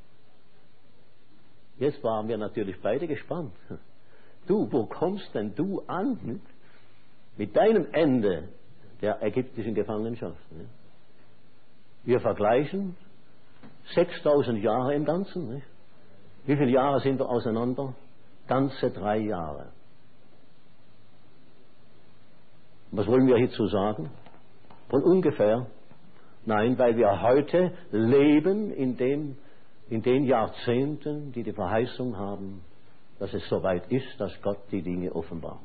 Jetzt waren wir natürlich beide gespannt. Du, wo kommst denn du an? Ne? Mit deinem Ende der ägyptischen Gefangenschaft. Ne? Wir vergleichen 6000 Jahre im Ganzen. Nicht? Wie viele Jahre sind wir auseinander? ganze 3 Jahre. Was wollen wir hierzu sagen? Von ungefähr? Nein, weil wir heute leben in den Jahrzehnten, die die Verheißung haben, dass es soweit ist, dass Gott die Dinge offenbart.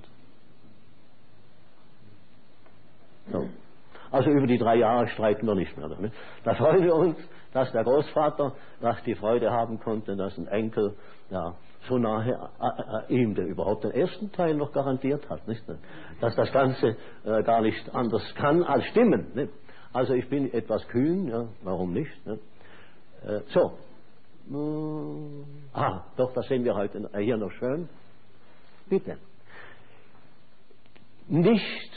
So. Also über die 3 Jahre streiten wir nicht mehr. Ne? Da freuen wir uns, dass der Großvater die Freude haben konnte, dass ein Enkel so nahe ihm, der überhaupt den ersten Teil noch garantiert hat, nicht? Dass das Ganze gar nicht anders kann als stimmen. Nicht? Also ich bin etwas kühn, ja, warum nicht? Ne? Doch, das sehen wir heute hier noch schön. Bitte. Nicht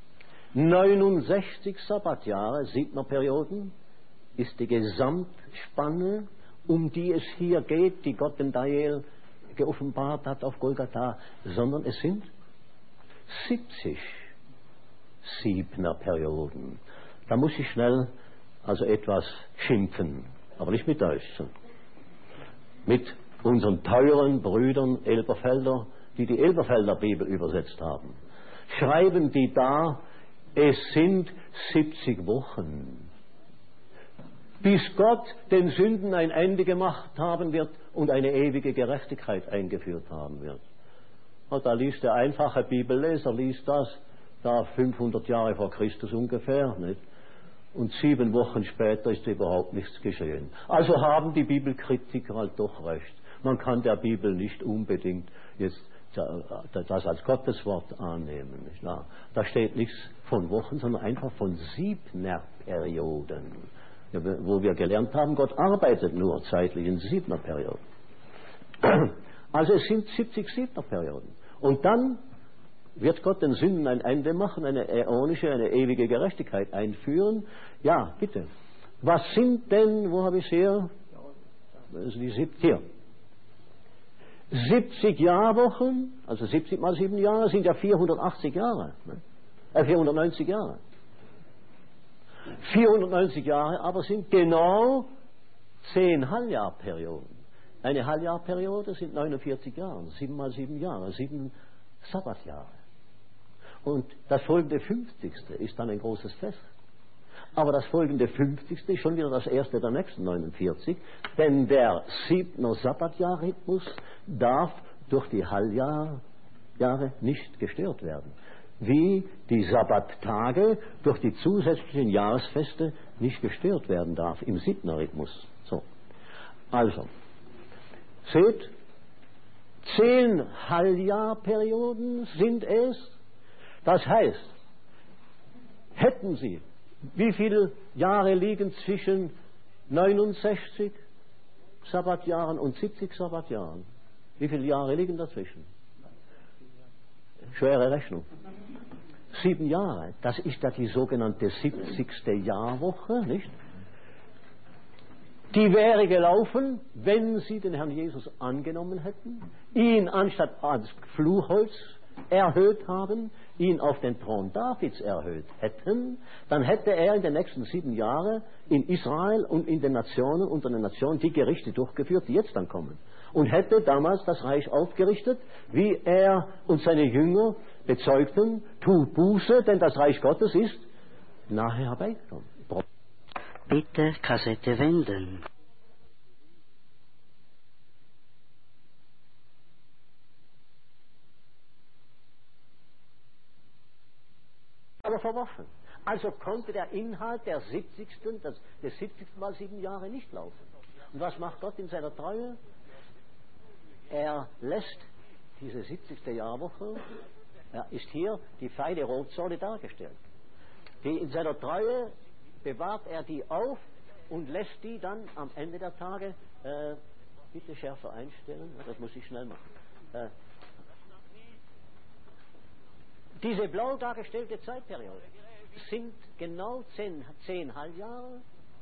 69 Sabbatjahre, 7er Perioden, ist die Gesamtspanne, um die es hier geht, die Gott dem Daniel geoffenbart hat auf Golgatha, sondern es sind 70 7er Perioden. Da muss ich schnell etwas schimpfen, aber nicht mit euch. Mit unseren teuren Brüdern Elberfelder, die die Elberfelder Bibel übersetzt haben. Schreiben die da, es sind 70 Wochen, bis Gott den Sünden ein Ende gemacht haben wird und eine ewige Gerechtigkeit eingeführt haben wird. Und da liest der einfache Bibelleser, liest das, da 500 Jahre vor Christus ungefähr, nicht? Und 7 Wochen später ist überhaupt nichts geschehen. Also haben die Bibelkritiker halt doch recht. Man kann der Bibel nicht unbedingt jetzt das als Gotteswort annehmen. Nicht wahr? Da steht nichts von Wochen, sondern einfach von 7er Perioden. Wo wir gelernt haben, Gott arbeitet nur zeitlich in 7er Perioden. Also es sind 70 7er Perioden. Und dann wird Gott den Sünden ein Ende machen, eine äonische, eine ewige Gerechtigkeit einführen. Ja, bitte. Was sind denn, wo habe ich es hier? Hier. 70 Jahrwochen, also 70 mal 7 Jahre, sind ja 480 Jahre. 490 Jahre. 490 Jahre aber sind genau 10 Halbjahrperioden. Eine Halbjahrperiode sind 49 Jahre, 7 mal 7 Jahre, 7 Sabbatjahre. Und das folgende 50. ist dann ein großes Fest. Aber das folgende 50. ist schon wieder das erste der nächsten 49, denn der 7er Sabbatjahrrhythmus darf durch die Halbjahre nicht gestört werden. Wie die Sabbattage durch die zusätzlichen Jahresfeste nicht gestört werden darf im 7er Rhythmus. So. Also, seht, 10 Halbjahrperioden sind es. Das heißt, hätten Sie, wie viele Jahre liegen zwischen 69 Sabbatjahren und 70 Sabbatjahren? Wie viele Jahre liegen dazwischen? Schwere Rechnung. 7 Jahre. Das ist ja die sogenannte 70. Jahrwoche, nicht? Die wäre gelaufen, wenn Sie den Herrn Jesus angenommen hätten, ihn anstatt als Fluchholz erhöht haben, ihn auf den Thron Davids erhöht hätten, dann hätte er in den nächsten 7 Jahren in Israel und in den Nationen, unter den Nationen, die Gerichte durchgeführt, die jetzt dann kommen. Und hätte damals das Reich aufgerichtet, wie er und seine Jünger bezeugten, tut Buße, denn das Reich Gottes ist nahe herbeigekommen. Bitte Kassette wenden. Aber verworfen. Also konnte der Inhalt der 70. des 70. mal 7 Jahre nicht laufen. Und was macht Gott in seiner Treue? Er lässt diese 70. Jahrwoche, ist hier die feine Rotsäule dargestellt. In seiner Treue bewahrt er die auf und lässt die dann am Ende der Tage, bitte schärfer einstellen, das muss ich schnell machen. Diese blau dargestellte Zeitperiode sind genau 10 Halbjahre,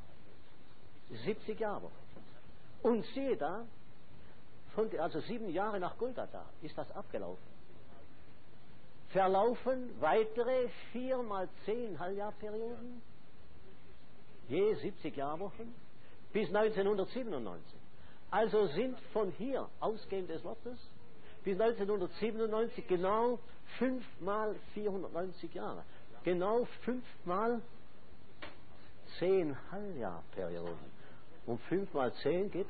70 Jahre. Und siehe da, also 7 Jahre nach Golgatha ist das abgelaufen. Verlaufen weitere 4 mal 10 Halbjahrperioden, je 70 Jahrwochen, bis 1997. Also sind von hier, ausgehend des Wortes, bis 1997 genau 5 mal 490 Jahre. Genau 5 mal 10 Halbjahrperioden. Und 5 mal 10 gibt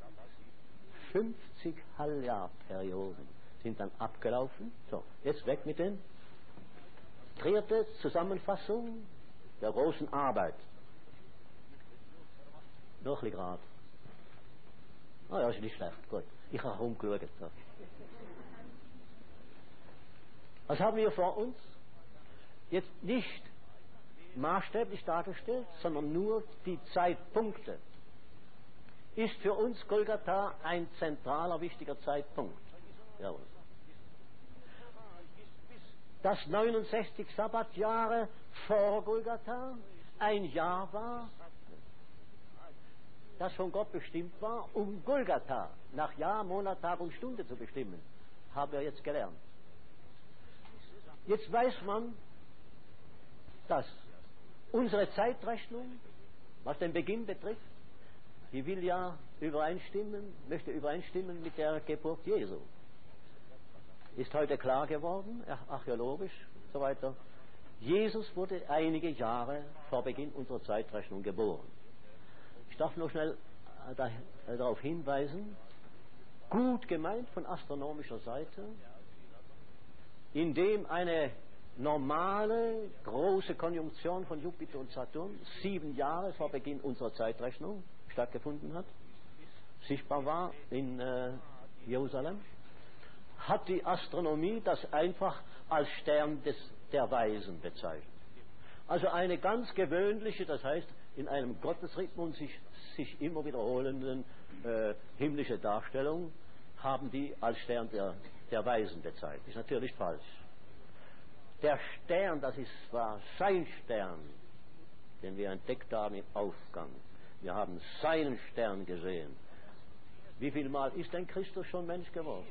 50 Halbjahrperioden. Sind dann abgelaufen. So, jetzt weg mit den. Dritte Zusammenfassung der großen Arbeit. Noch ein Grad. Ah ja, ist nicht schlecht. Gut. Ich habe rumgeschaut. So. Was haben wir vor uns? Jetzt nicht maßstäblich dargestellt, sondern nur die Zeitpunkte. Ist für uns Golgatha ein zentraler, wichtiger Zeitpunkt. Jawohl. Dass 69 Sabbatjahre vor Golgatha ein Jahr war, das von Gott bestimmt war, um Golgatha nach Jahr, Monat, Tag und Stunde zu bestimmen, haben wir jetzt gelernt. Jetzt weiß man, dass unsere Zeitrechnung, was den Beginn betrifft, die will ja möchte übereinstimmen mit der Geburt Jesu. Ist heute klar geworden, archäologisch und so weiter. Jesus wurde einige Jahre vor Beginn unserer Zeitrechnung geboren. Ich darf nur schnell darauf hinweisen, gut gemeint von astronomischer Seite, indem eine normale, große Konjunktion von Jupiter und Saturn 7 Jahre vor Beginn unserer Zeitrechnung stattgefunden hat, sichtbar war in Jerusalem, hat die Astronomie das einfach als Stern der Weisen bezeichnet. Also eine ganz gewöhnliche, das heißt in einem Gottesrhythmus sich immer wiederholenden himmlische Darstellung, haben die als Stern der Weisen bezeichnet. Ist natürlich falsch. Der Stern, war sein Stern, den wir entdeckt haben im Aufgang. Wir haben seinen Stern gesehen. Wie viel Mal ist denn Christus schon Mensch geworden?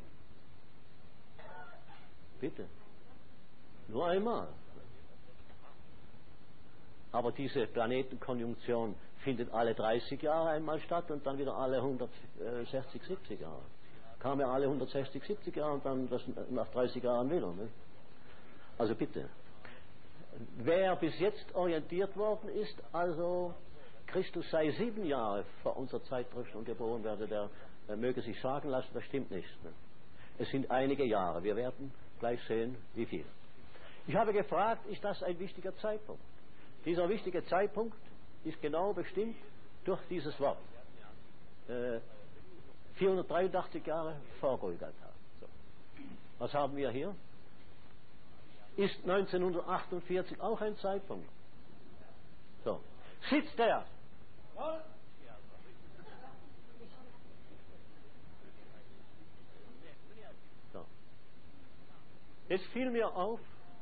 Bitte. Nur einmal. Aber diese Planetenkonjunktion findet alle 30 Jahre einmal statt und dann wieder alle 160, 70 Jahre. Kam ja alle 160, 70 Jahre und dann nach 30 Jahren wieder. Ne? Also bitte. Wer bis jetzt orientiert worden ist, also Christus sei 7 Jahre vor unserer Zeitrechnung geboren werde, der möge sich sagen lassen, das stimmt nicht. Ne? Es sind einige Jahre. Wir werden gleich sehen, wie viel. Ich habe gefragt, ist das ein wichtiger Zeitpunkt? Dieser wichtige Zeitpunkt ist genau bestimmt durch dieses Wort. 483 Jahre vor Golgatha. So. Was haben wir hier? Ist 1948 auch ein Zeitpunkt? So. Sitzt er? So. Jetzt fiel mir auf,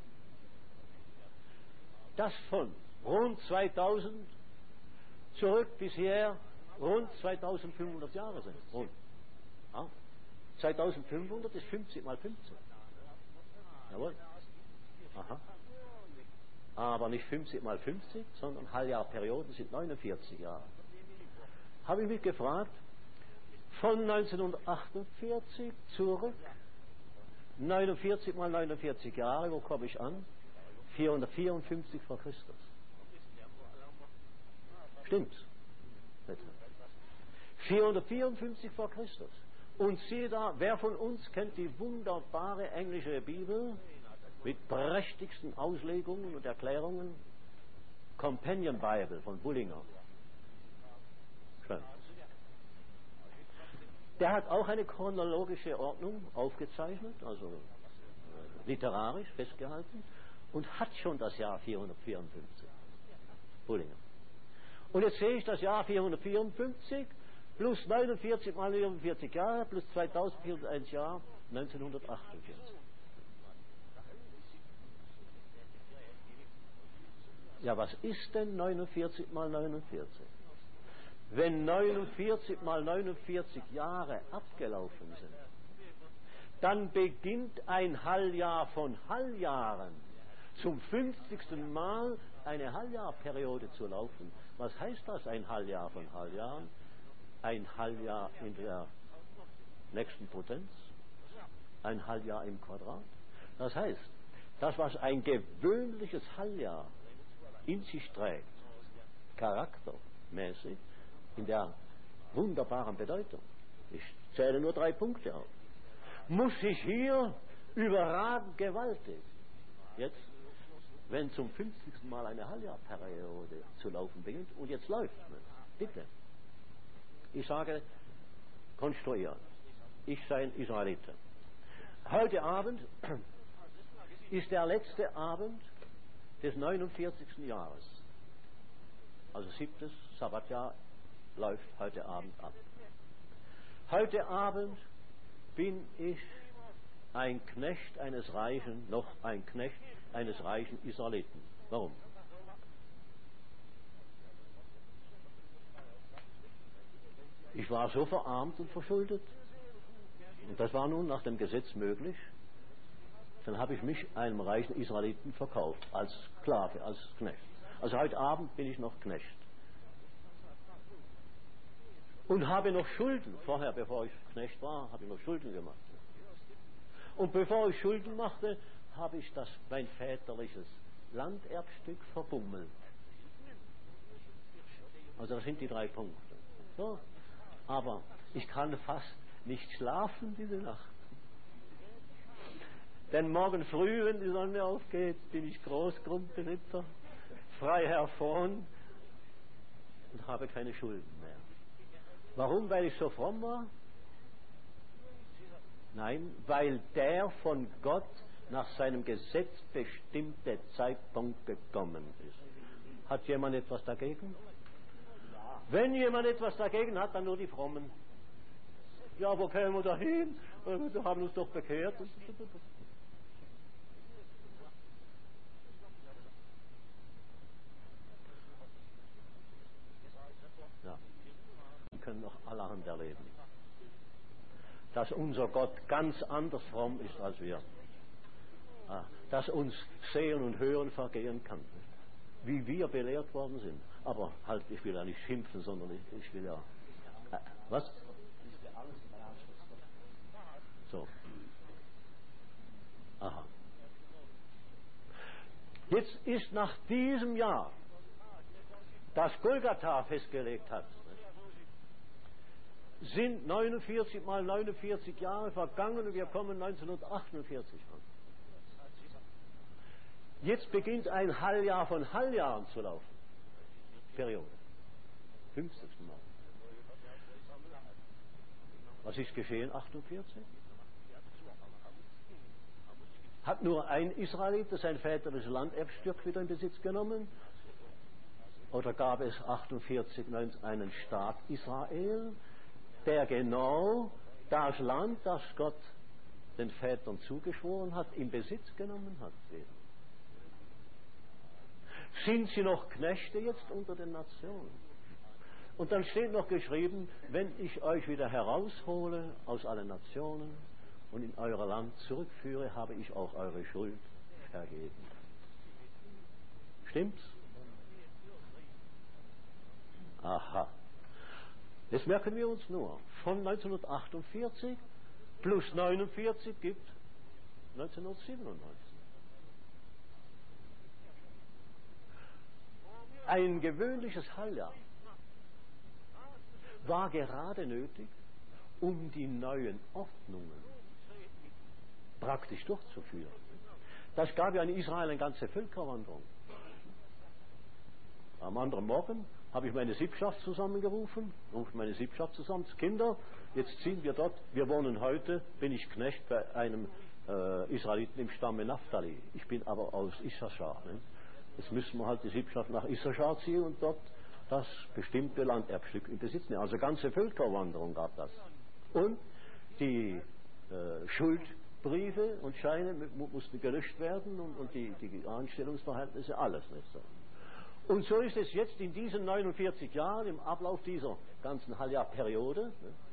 dass von rund 2000 zurück bisher rund 2500 Jahre sind. Rund. Ja. 2500 ist 50 mal 50. Jawohl. Aha. Aber nicht 50 mal 50, sondern Halbjahrperioden sind 49 Jahre. Habe ich mich gefragt, von 1948 zurück, 49 mal 49 Jahre, wo komme ich an? 454 vor Christus. Stimmt's? 454 vor Christus. Und siehe da, wer von uns kennt die wunderbare englische Bibel mit prächtigsten Auslegungen und Erklärungen? Companion Bible von Bullinger. Schön. Der hat auch eine chronologische Ordnung aufgezeichnet, also literarisch festgehalten, und hat schon das Jahr 454. Bullinger. Und jetzt sehe ich das Jahr 454 plus 49 mal 49 Jahre plus 2401 Jahr 1948. Ja, was ist denn 49 mal 49? Wenn 49 mal 49 Jahre abgelaufen sind, dann beginnt ein Halbjahr von Halbjahren zum 50. Mal eine Halbjahrperiode zu laufen. Was heißt das, ein Halbjahr von Halbjahren? Ein Halbjahr in der nächsten Potenz? ein Halbjahr im Quadrat. Das heißt, das, was ein gewöhnliches Halbjahr in sich trägt, charaktermäßig, in der wunderbaren Bedeutung, ich zähle nur 3 Punkte auf, muss sich hier überragend gewaltig, jetzt, wenn zum 50. Mal eine Halbjahrperiode zu laufen beginnt, und jetzt läuft es, bitte. Ich sage, konstruieren. Ich sei ein Israelite. Heute Abend ist der letzte Abend des 49. Jahres. Also 7. Sabbatjahr läuft heute Abend ab. Heute Abend bin ich ein Knecht eines reichen, noch ein Knecht eines reichen Israeliten. Warum? Ich war so verarmt und verschuldet, und das war nun nach dem Gesetz möglich, dann habe ich mich einem reichen Israeliten verkauft, als Sklave, als Knecht. Also heute Abend bin ich noch Knecht. Und habe noch Schulden. Vorher, bevor ich Knecht war, habe ich noch Schulden gemacht. Und bevor ich Schulden machte, habe ich mein väterliches Landerbstück verbummelt. Also das sind die 3 Punkte. So. Aber ich kann fast nicht schlafen diese Nacht. Denn morgen früh, wenn die Sonne aufgeht, bin ich Großgrundbesitzer, Freiherr von, und habe keine Schulden mehr. Warum? Weil ich so fromm war? Nein, weil der von Gott nach seinem Gesetz bestimmte Zeitpunkt gekommen ist. Hat jemand etwas dagegen? Wenn jemand etwas dagegen hat, dann nur die Frommen. Ja, wo kämen wir da hin? Wir haben uns doch bekehrt. Ja. Wir können noch allerhand erleben, dass unser Gott ganz anders fromm ist als wir. Dass uns Sehen und Hören vergehen kann, wie wir belehrt worden sind. Aber halt, ich will ja nicht schimpfen, sondern ich will ja... was? So. Aha. Jetzt ist nach diesem Jahr, das Golgatha festgelegt hat, sind 49 mal 49 Jahre vergangen und wir kommen 1948 an. Jetzt beginnt ein Halbjahr von Halbjahren zu laufen. Periode. 50. Mal. Was ist geschehen? 48? Hat nur ein Israelit sein väterliches Landerbstück wieder in Besitz genommen? Oder gab es 48 einen Staat Israel, der genau das Land, das Gott den Vätern zugeschworen hat, in Besitz genommen hat? Sind sie noch Knechte jetzt unter den Nationen? Und dann steht noch geschrieben, wenn ich euch wieder heraushole aus allen Nationen und in euer Land zurückführe, habe ich auch eure Schuld vergeben. Stimmt's? Aha. Das merken wir uns nur. Von 1948 plus 49 gibt 1997. Ein gewöhnliches Halbjahr war gerade nötig, um die neuen Ordnungen praktisch durchzuführen. Das gab ja in Israel eine ganze Völkerwanderung. Am anderen Morgen habe ich meine Sippschaft zusammengerufen, Kinder, jetzt ziehen wir dort, wir wohnen heute, bin ich Knecht bei einem Israeliten im Stamme Naphtali. Ich bin aber aus Issachar. Ne? Jetzt müssen wir halt die Sippschaft nach Issachar ziehen und dort das bestimmte Landerbstück in Besitz nehmen. Also ganze Völkerwanderung gab das. Und die Schuldbriefe und Scheine mussten gelöscht werden und die Anstellungsverhältnisse, alles nicht so. Und so ist es jetzt in diesen 49 Jahren, im Ablauf dieser ganzen Halbjahrperiode,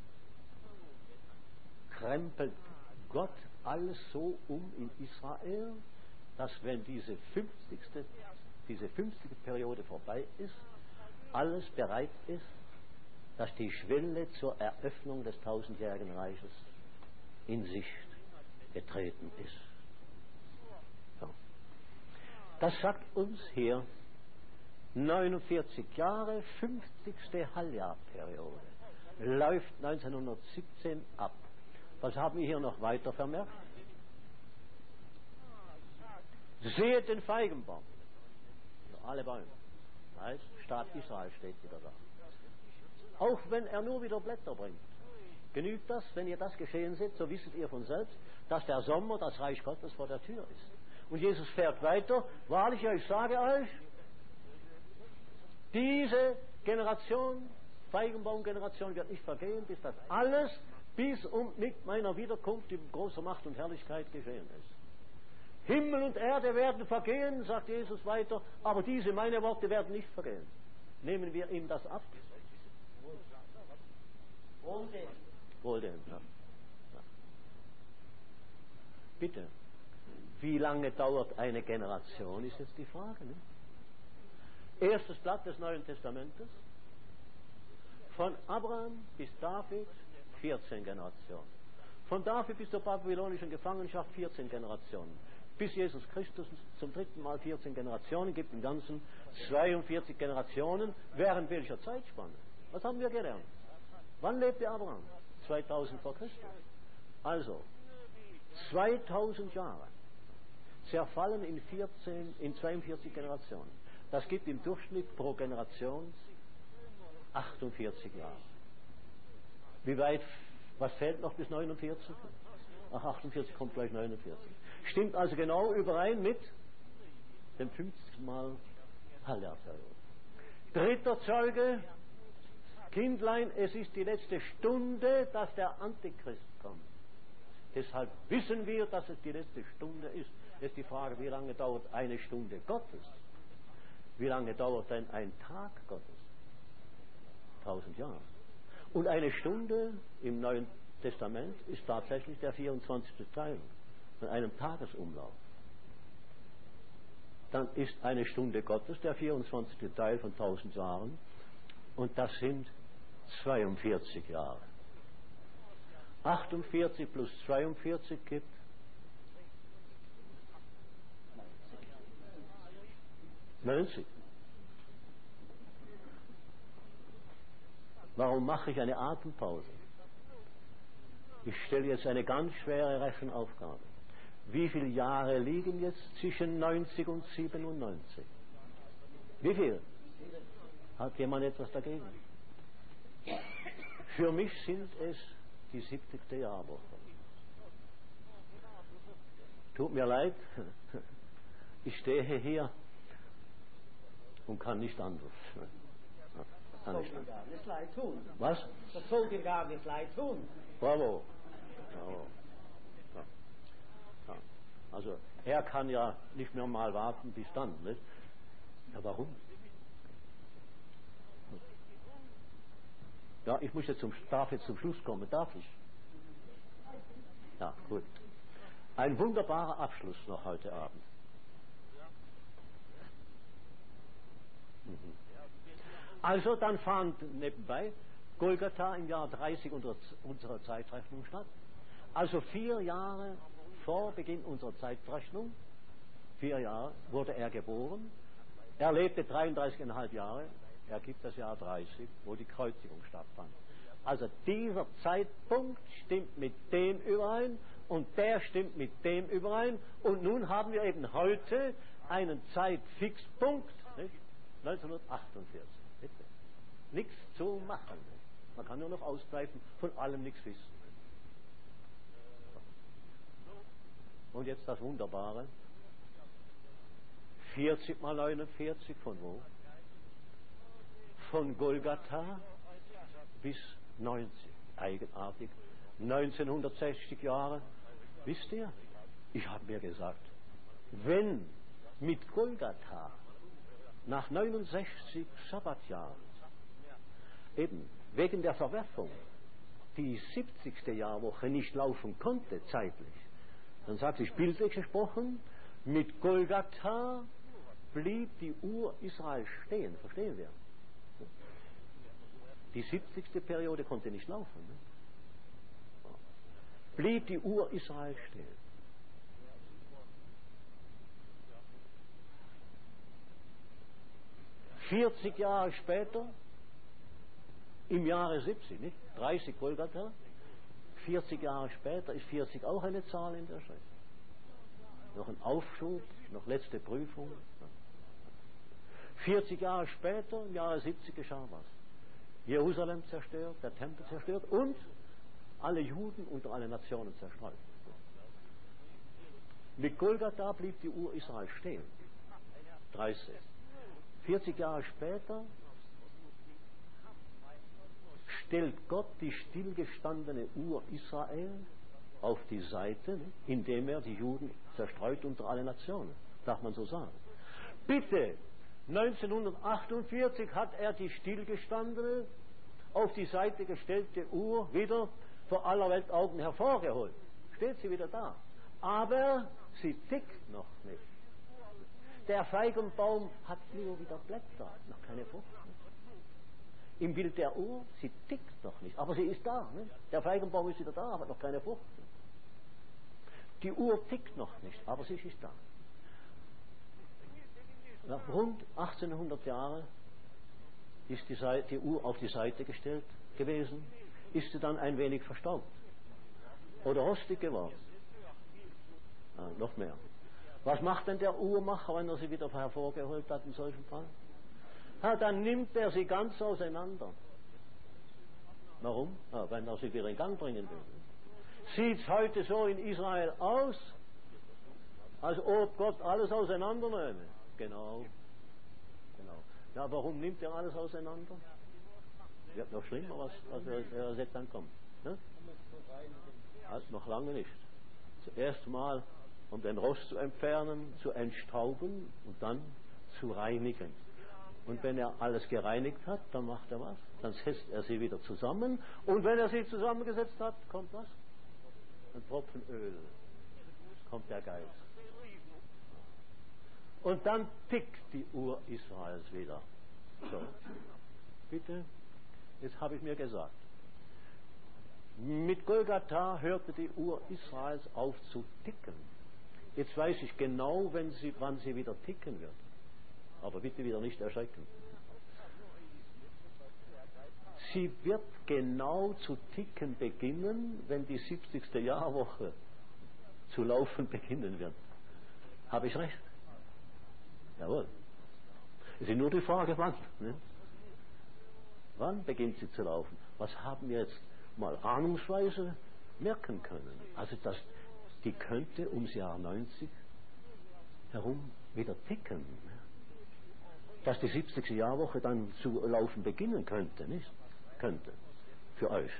krempelt Gott alles so in Israel, dass wenn diese 50. Periode vorbei ist, alles bereit ist, dass die Schwelle zur Eröffnung des 1000-jährigen Reiches in Sicht getreten ist. So. Das sagt uns hier 49 Jahre, 50. Halbjahrperiode, läuft 1917 ab. Was haben wir hier noch weiter vermerkt? Seht den Feigenbaum. Also alle Bäume. Heißt, Staat Israel steht wieder da. Auch wenn er nur wieder Blätter bringt. Genügt das, wenn ihr das geschehen seht, so wisst ihr von selbst, dass der Sommer, das Reich Gottes vor der Tür ist. Und Jesus fährt weiter. Wahrlich, ich sage euch, diese Generation, Feigenbaumgeneration, wird nicht vergehen, bis das alles bis und mit meiner Wiederkunft in großer Macht und Herrlichkeit geschehen ist. Himmel und Erde werden vergehen, sagt Jesus weiter, aber diese meine Worte werden nicht vergehen. Nehmen wir ihm das ab? Wohl dem, ja. Bitte, wie lange dauert eine Generation, ist jetzt die Frage. Ne? Erstes Blatt des Neuen Testamentes. Von Abraham bis David 14 Generationen. Von David bis zur babylonischen Gefangenschaft 14 Generationen. Bis Jesus Christus zum dritten Mal 14 Generationen gibt, im Ganzen 42 Generationen. Während welcher Zeitspanne? Was haben wir gelernt? Wann lebte Abraham? 2000 vor Christus. Also, 2000 Jahre zerfallen in 42 Generationen. Das gibt im Durchschnitt pro Generation 48 Jahre. Wie weit, was fehlt noch bis 49? Ach, 48 kommt gleich 49. Stimmt also genau überein mit dem 50. Mal Halbjahrperiode. Dritter Zeuge, Kindlein, es ist die letzte Stunde, dass der Antichrist kommt. Deshalb wissen wir, dass es die letzte Stunde ist. Jetzt die Frage, wie lange dauert eine Stunde Gottes? Wie lange dauert denn ein Tag Gottes? 1000 Jahre. Und eine Stunde im Neuen Testament ist tatsächlich der 24. Teil von einem Tagesumlauf. Dann ist eine Stunde Gottes der 24. Teil von 1000 Jahren und das sind 42 Jahre. 48 plus 42 gibt 90. Warum mache ich eine Atempause? Ich stelle jetzt eine ganz schwere Rechenaufgabe. Wie viele Jahre liegen jetzt zwischen 90 und 97? Wie viel? Hat jemand etwas dagegen? Für mich sind es die 70. Jahrwoche. Tut mir leid, ich stehe hier und kann nicht anders. Kann nicht anders. Was? Das sollte ihm gar nicht leid tun. Bravo. Bravo. Ja. Ja. Also er kann ja nicht mehr mal warten bis dann. Nicht? Ja, warum? Ja, ich muss jetzt darf jetzt zum Schluss kommen. Darf ich? Ja, gut. Ein wunderbarer Abschluss noch heute Abend. Also dann fand nebenbei Golgatha im Jahr 30 unserer Zeitrechnung statt. Also 4 Jahre vor Beginn unserer Zeitrechnung, 4 Jahre, wurde er geboren. Er lebte 33,5 Jahre. Er gibt das Jahr 30, wo die Kreuzigung stattfand. Also dieser Zeitpunkt stimmt mit dem überein und der stimmt mit dem überein. Und nun haben wir eben heute einen Zeitfixpunkt, nicht? 1948. Bitte. Nichts zu machen. Nicht? Man kann nur noch ausgleichen, von allem nichts wissen. Und jetzt das Wunderbare. 40 mal 49 von wo? Von Golgatha bis 90. Eigenartig. 1960 Jahre. Wisst ihr? Ich habe mir gesagt, wenn mit Golgatha nach 69 Sabbatjahren eben wegen der Verwerfung die 70. Jahrwoche nicht laufen konnte zeitlich, dann sagt sich bildlich gesprochen, mit Golgatha blieb die Uhr Israel stehen. Verstehen wir? Die 70. Periode konnte nicht laufen. Ne? Blieb die Uhr Israel stehen. 40 Jahre später, im Jahre 70, nicht? 30 Golgatha, 40 Jahre später ist 40 auch eine Zahl in der Schrift. Noch ein Aufschub, noch letzte Prüfung. 40 Jahre später, im Jahre 70, geschah was. Jerusalem zerstört, der Tempel zerstört und alle Juden unter alle Nationen zerstreut. Mit Golgatha blieb die Uhr Israel stehen. 30. 40 Jahre später stellt Gott die stillgestandene Uhr Israel auf die Seite, indem er die Juden zerstreut unter alle Nationen. Darf man so sagen. Bitte, 1948 hat er die stillgestandene, auf die Seite gestellte Uhr wieder vor aller Welt Augen hervorgeholt. Steht sie wieder da. Aber sie tickt noch nicht. Der Feigenbaum hat nur wieder Blätter, noch keine Frucht. Im Bild der Uhr, sie tickt noch nicht, aber sie ist da. Ne? Der Feigenbaum ist wieder da, aber noch keine Frucht. Die Uhr tickt noch nicht, aber sie ist da. Nach rund 1800 Jahren ist die Uhr auf die Seite gestellt gewesen, ist sie dann ein wenig verstaubt oder rostig geworden. Noch mehr. Was macht denn der Uhrmacher, wenn er sie wieder hervorgeholt hat in solchem Fall? Dann nimmt er sie ganz auseinander. Warum? Wenn er sie wieder in Gang bringen will. Sieht es heute so in Israel aus, als ob Gott alles auseinandernehme? Genau. Ja, warum nimmt er alles auseinander? Wird noch schlimmer, was jetzt dann kommt. Ne? Noch lange nicht. Zuerst mal, um den Rost zu entfernen, zu entstauben und dann zu reinigen. Und wenn er alles gereinigt hat, dann macht er was? Dann setzt er sie wieder zusammen. Und wenn er sie zusammengesetzt hat, kommt was? Ein Tropfen Öl. Kommt der Geist. Und dann tickt die Uhr Israels wieder. So. Bitte? Jetzt habe ich mir gesagt. Mit Golgatha hörte die Uhr Israels auf zu ticken. Jetzt weiß ich genau, wann sie wieder ticken wird. Aber bitte wieder nicht erschrecken. Sie wird genau zu ticken beginnen, wenn die 70. Jahrwoche zu laufen beginnen wird. Habe ich recht? Jawohl. Es ist nur die Frage, wann. Ne? Wann beginnt sie zu laufen? Was haben wir jetzt mal ahnungsweise merken können? Also, die könnte ums Jahr 90 herum wieder ticken. Dass die 70. Jahrwoche dann zu laufen beginnen könnte, nicht? Könnte. Für euch.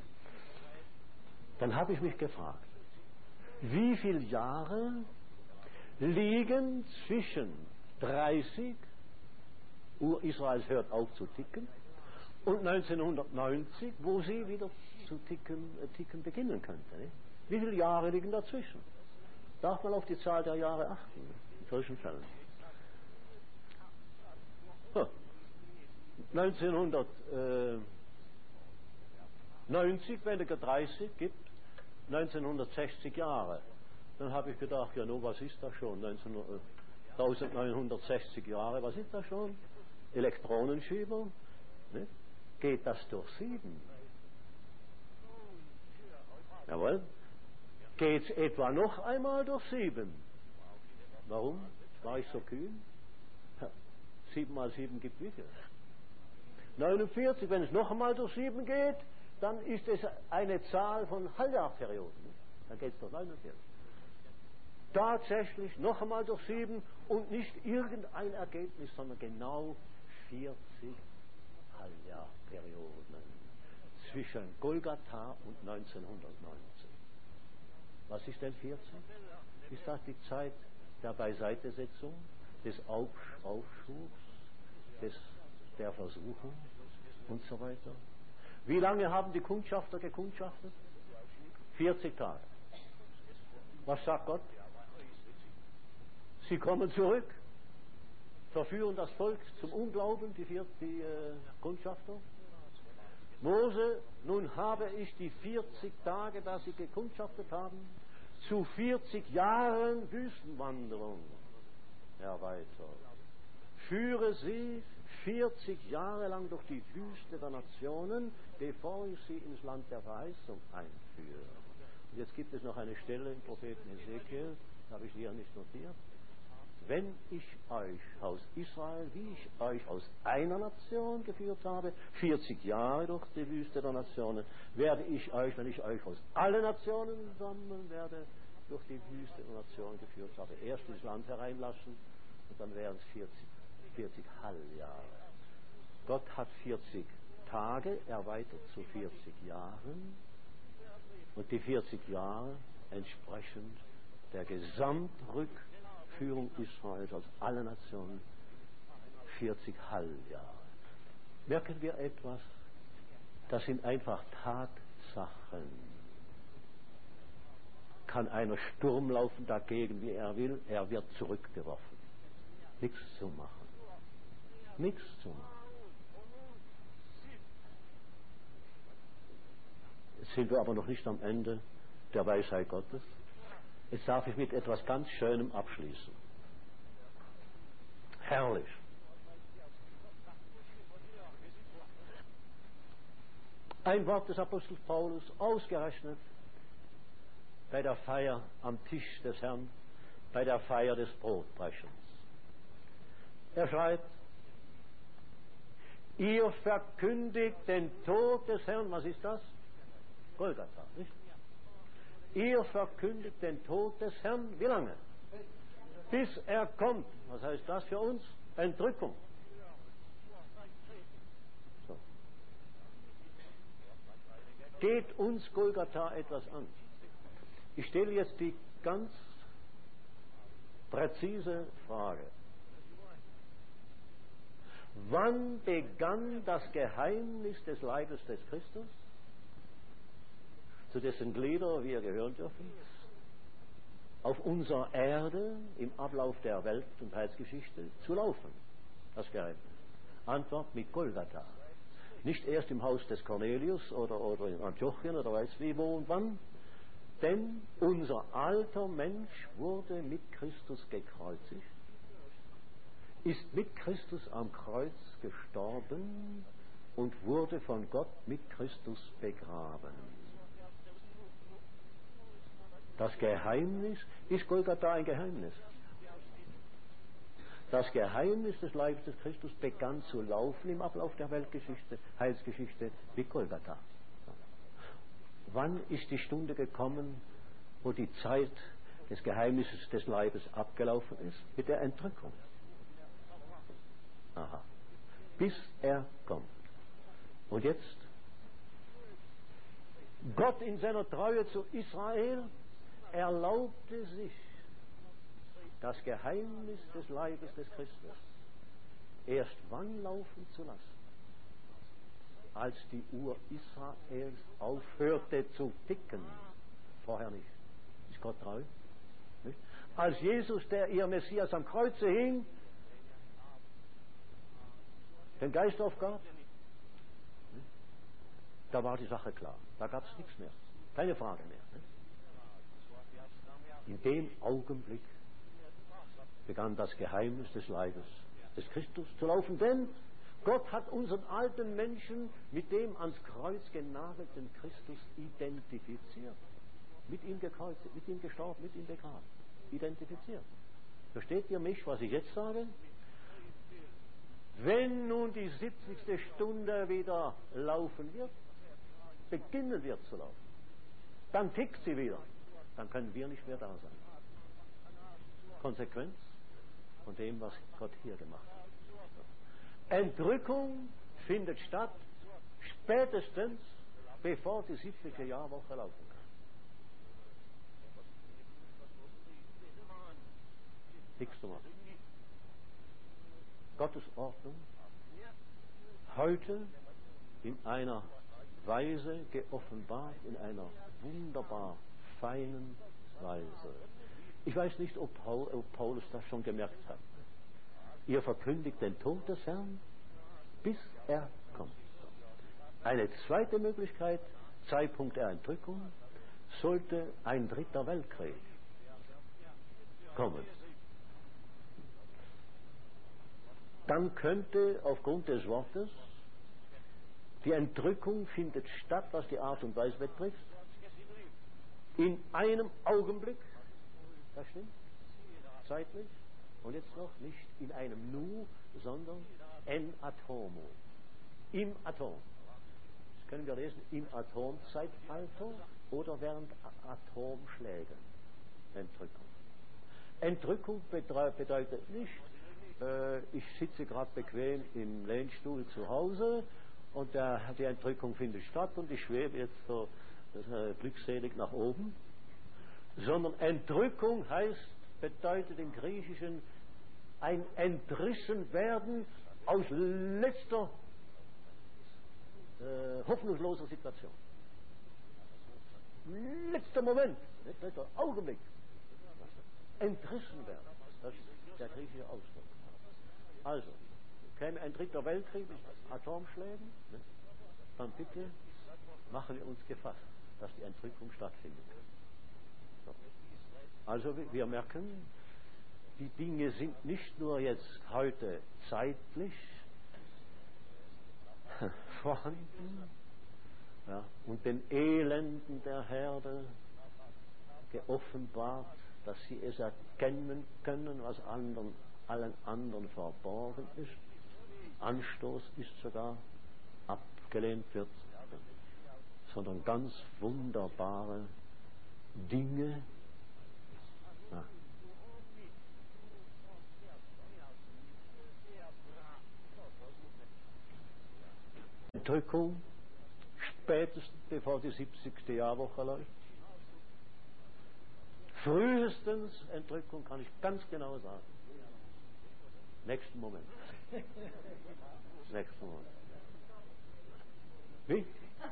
Dann habe ich mich gefragt, wie viele Jahre liegen zwischen 30, Uhr Israels hört auf zu ticken, und 1990, wo sie wieder zu ticken beginnen könnte. Nicht? Wie viele Jahre liegen dazwischen? Darf man auf die Zahl der Jahre achten, in solchen Fällen. 1990, wenn er 30 gibt, 1960 Jahre. Dann habe ich gedacht, ja nun, was ist das schon? 1960 Jahre, was ist das schon? Elektronenschieber? Ne? Geht das durch 7? Jawohl. Geht es etwa noch einmal durch 7? Warum? War ich so kühn? 7 mal 7 gibt wie viel? 49, wenn es noch einmal durch 7 geht, dann ist es eine Zahl von Halbjahrperioden. Dann geht es durch 49. Tatsächlich noch einmal durch 7 und nicht irgendein Ergebnis, sondern genau 40 Halbjahrperioden zwischen Golgatha und 1919. Was ist denn 40? Ist das die Zeit der Beiseitesetzung, des Aufschubs, der Versuchung und so weiter? Wie lange haben die Kundschafter gekundschaftet? 40 Tage. Was sagt Gott? Sie kommen zurück, verführen das Volk zum Unglauben, die Kundschafter. Mose, nun habe ich die 40 Tage, da sie gekundschaftet haben, zu 40 Jahren Wüstenwanderung erweitert. Führe sie 40 Jahre lang durch die Wüste der Nationen, bevor ich sie ins Land der Verheißung einführe. Und jetzt gibt es noch eine Stelle im Propheten Hesekiel, habe ich hier nicht notiert. Wenn ich euch aus Israel, wie ich euch aus einer Nation geführt habe, 40 Jahre durch die Wüste der Nationen, werde ich euch, wenn ich euch aus allen Nationen sammeln werde, durch die Wüste der Nationen geführt habe, erst ins Land hereinlassen und dann wären es 40 Halbjahre. Gott hat 40 Tage erweitert zu 40 Jahren und die 40 Jahre entsprechend der Gesamtrückführung Israels aus allen Nationen 40 Halbjahre. Merken wir etwas? Das sind einfach Tatsachen. Kann einer Sturm laufen dagegen, wie er will, er wird zurückgeworfen. Nichts zu machen. Nichts zu machen. Jetzt sind wir aber noch nicht am Ende der Weisheit Gottes. Jetzt darf ich mit etwas ganz Schönem abschließen. Herrlich. Ein Wort des Apostels Paulus, ausgerechnet bei der Feier am Tisch des Herrn, bei der Feier des Brotbrechens. Er schreibt, ihr verkündigt den Tod des Herrn, was ist das? Golgatha, nicht? Ihr verkündigt den Tod des Herrn, wie lange? Bis er kommt. Was heißt das für uns? Entrückung. So. Geht uns Golgatha etwas an? Ich stelle jetzt die ganz präzise Frage. Wann begann das Geheimnis des Leibes des Christus, zu dessen Glieder wir gehören dürfen, auf unserer Erde im Ablauf der Welt- und Heilsgeschichte zu laufen? Das Geheimnis. Antwort mit Golgatha. Nicht erst im Haus des Cornelius oder in Antiochien oder weiß wie, wo und wann. Denn unser alter Mensch wurde mit Christus gekreuzigt, ist mit Christus am Kreuz gestorben und wurde von Gott mit Christus begraben. Das Geheimnis, ist Golgatha ein Geheimnis? Das Geheimnis des Leibes des Christus begann zu laufen im Ablauf der Weltgeschichte, Heilsgeschichte mit Golgatha. Wann ist die Stunde gekommen, wo die Zeit des Geheimnisses des Leibes abgelaufen ist? Mit der Entrückung. Aha. Bis er kommt. Und jetzt? Gott in seiner Treue zu Israel erlaubte sich, das Geheimnis des Leibes des Christus erst wann laufen zu lassen? Als die Uhr Israels aufhörte zu ticken. Vorher nicht. Ist Gott treu? Nicht? Als Jesus, der ihr Messias am Kreuze hing, den Geist aufgab, da war die Sache klar. Da gab es nichts mehr. Keine Frage mehr. In dem Augenblick begann das Geheimnis des Leibes des Christus zu laufen, denn Gott hat unseren alten Menschen mit dem ans Kreuz genagelten Christus identifiziert. Mit ihm gekreuzigt, mit ihm gestorben, mit ihm begraben. Identifiziert. Versteht ihr mich, was ich jetzt sage? Wenn nun die 70. Stunde wieder laufen wird, beginnen wird zu laufen, dann tickt sie wieder. Dann können wir nicht mehr da sein. Konsequenz von dem, was Gott hier gemacht hat. Entrückung findet statt spätestens bevor die 70. Jahrwoche laufen kann. Nichts zu machen. Gottes Ordnung heute in einer Weise geoffenbart, in einer wunderbar feinen Weise. Ich weiß nicht, ob Paulus das schon gemerkt hat. Ihr verkündigt den Tod des Herrn, bis er kommt. Eine zweite Möglichkeit, Zeitpunkt der Entrückung, sollte ein dritter dann könnte aufgrund des Wortes die Entrückung findet statt, was die Art und Weise betrifft, in einem Augenblick, das stimmt, zeitlich, und jetzt noch nicht in einem Nu, sondern en atomo, im Atom. Das können wir lesen, im Atomzeitalter oder während Atomschläge. Entrückung. Entrückung bedeutet nicht, ich sitze gerade bequem im Lehnstuhl zu Hause und die Entrückung findet statt und ich schwebe jetzt so glückselig nach oben, sondern Entrückung bedeutet im Griechischen ein entrissen werden aus letzter hoffnungsloser Situation. Letzter Moment, letzter Augenblick. Entrissen werden. Das ist der griechische Ausdruck. Also, käme ein dritter Weltkrieg mit Atomschlägen, ne? Dann bitte machen wir uns gefasst, dass die Entrückung stattfindet. So. Also wir merken, die Dinge sind nicht nur jetzt heute zeitlich vorhanden, ja, und den Elenden der Herde geoffenbart, dass sie es erkennen können, was allen anderen verborgen ist. Anstoß ist sogar abgelehnt wird, sondern ganz wunderbare Dinge. Ja. Entrückung spätestens bevor die 70. Jahrwoche läuft. Frühestens Entrückung kann ich ganz genau sagen. Nächsten Moment. Nächsten Moment. Wie?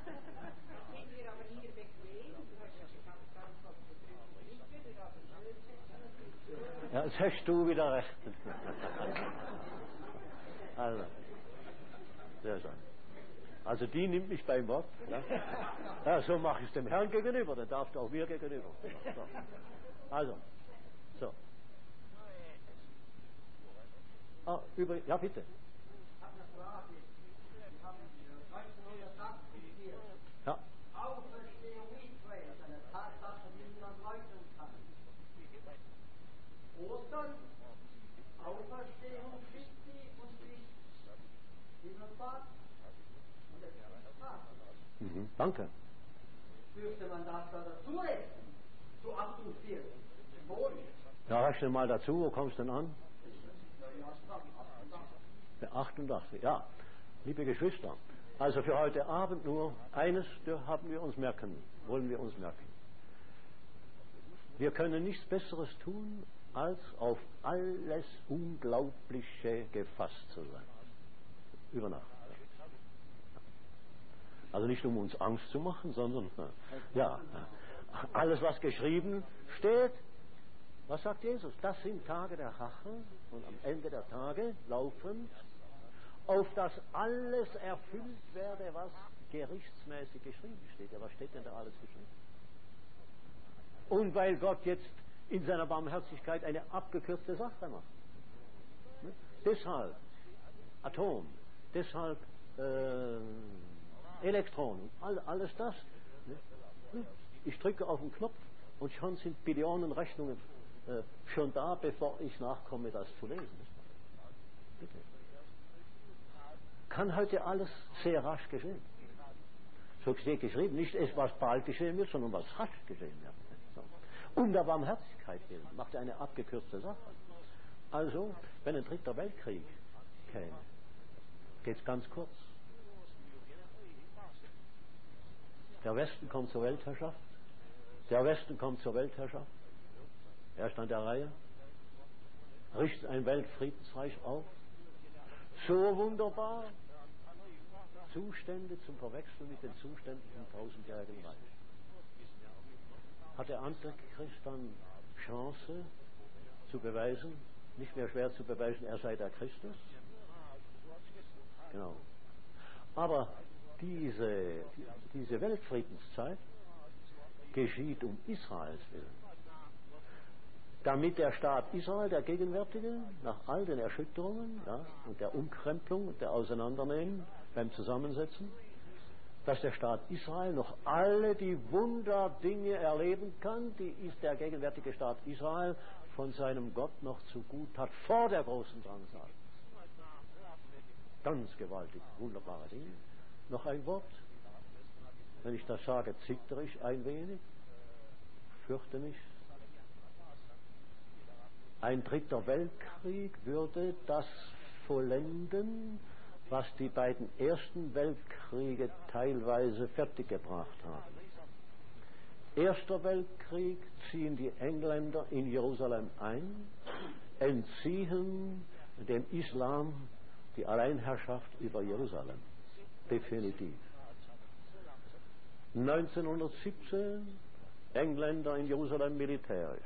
Ja, jetzt hast du wieder recht. Also, sehr schön. Also die nimmt mich beim Wort. Ja, ja, so mache ich es dem Herrn gegenüber, dann darfst du auch mir gegenüber. So. Also, so. Ja, bitte. Ich habe eine Frage. Sie haben 1980 hier Ja. Auferstehung Israels, eine Tatsache, die niemand leugnen kann. Ostern, Auferstehung Christi und die Himmelfahrt und der Tag. Danke. Dürfte man das da dazu rechnen? Zu 48, symbolisch. Ja, rechne mal dazu, wo kommst du denn an? 88, ja. Liebe Geschwister, also für heute Abend nur eines wollen wir uns merken. Wir können nichts Besseres tun, als auf alles Unglaubliche gefasst zu sein. Über Nacht. Also nicht um uns Angst zu machen, sondern alles, was geschrieben steht, was sagt Jesus? Das sind Tage der Rache und am Ende der Tage laufend, auf das alles erfüllt werde, was gerichtsmäßig geschrieben steht. Ja, was steht denn da alles geschrieben? Und weil Gott jetzt in seiner Barmherzigkeit eine abgekürzte Sache macht. Ne? Deshalb Atom, deshalb Elektronen, alles das. Ne? Ich drücke auf den Knopf und schon sind Billionen Rechnungen schon da, bevor ich nachkomme, das zu lesen. Bitte. Kann heute alles sehr rasch geschehen. So steht geschrieben, nicht es, was bald geschehen wird, sondern was rasch geschehen wird. So. Um der Barmherzigkeit willen macht er eine abgekürzte Sache. Also, wenn ein dritter Weltkrieg käme, geht es ganz kurz. Der Westen kommt zur Weltherrschaft. Der Westen kommt zur Weltherrschaft. Er ist an der Reihe. Richtet ein Weltfriedensreich auf. So wunderbar. Zustände zum Verwechseln mit den Zuständen im 1000-jährigen Reich. Hat der Antichrist dann Chance zu beweisen, nicht mehr schwer zu beweisen, er sei der Christus? Genau. Aber diese Weltfriedenszeit geschieht um Israels willen. damit der Staat Israel, der gegenwärtige, nach all den Erschütterungen, ja, und der Umkrempelung und der Auseinandernehmen beim Zusammensetzen, dass der Staat Israel noch alle die Wunderdinge erleben kann, die der gegenwärtige Staat Israel von seinem Gott noch zu gut hat, vor der großen Drangsal. Ganz gewaltig, wunderbare Dinge. Noch ein Wort. Wenn ich das sage, zittere ich ein wenig, fürchte mich. Ein dritter Weltkrieg würde das vollenden, was die beiden ersten Weltkriege teilweise fertiggebracht haben. Erster Weltkrieg, ziehen die Engländer in Jerusalem ein, entziehen dem Islam die Alleinherrschaft über Jerusalem. Definitiv. 1917 Engländer in Jerusalem militärisch.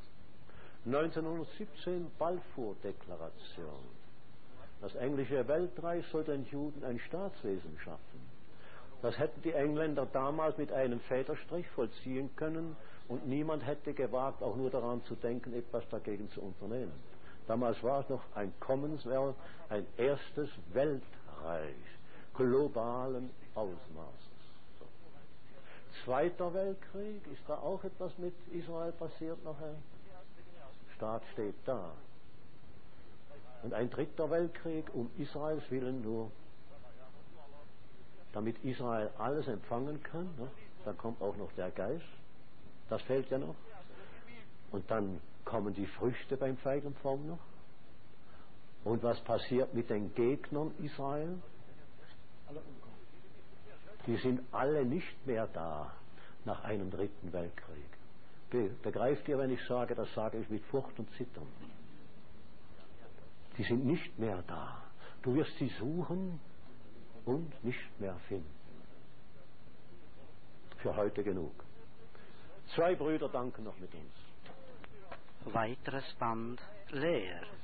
1917 Balfour-Deklaration. Das englische Weltreich soll den Juden ein Staatswesen schaffen. Das hätten die Engländer damals mit einem Federstrich vollziehen können und niemand hätte gewagt, auch nur daran zu denken, etwas dagegen zu unternehmen. Damals war es noch ein Commonwealth, ein erstes Weltreich globalen Ausmaßes. So. Zweiter Weltkrieg, ist da auch etwas mit Israel passiert nachher? Staat steht da. Und ein dritter Weltkrieg um Israels Willen nur, damit Israel alles empfangen kann. Ne? Dann kommt auch noch der Geist, das fehlt ja noch. Und dann kommen die Früchte beim Feigenbaum noch. Und was passiert mit den Gegnern Israel? Die sind alle nicht mehr da nach einem dritten Weltkrieg. Begreift ihr, wenn ich sage, das sage ich mit Furcht und Zittern. Die sind nicht mehr da. Du wirst sie suchen und nicht mehr finden. Für heute genug. 2 Brüder danken noch mit uns. Weiteres Band leer.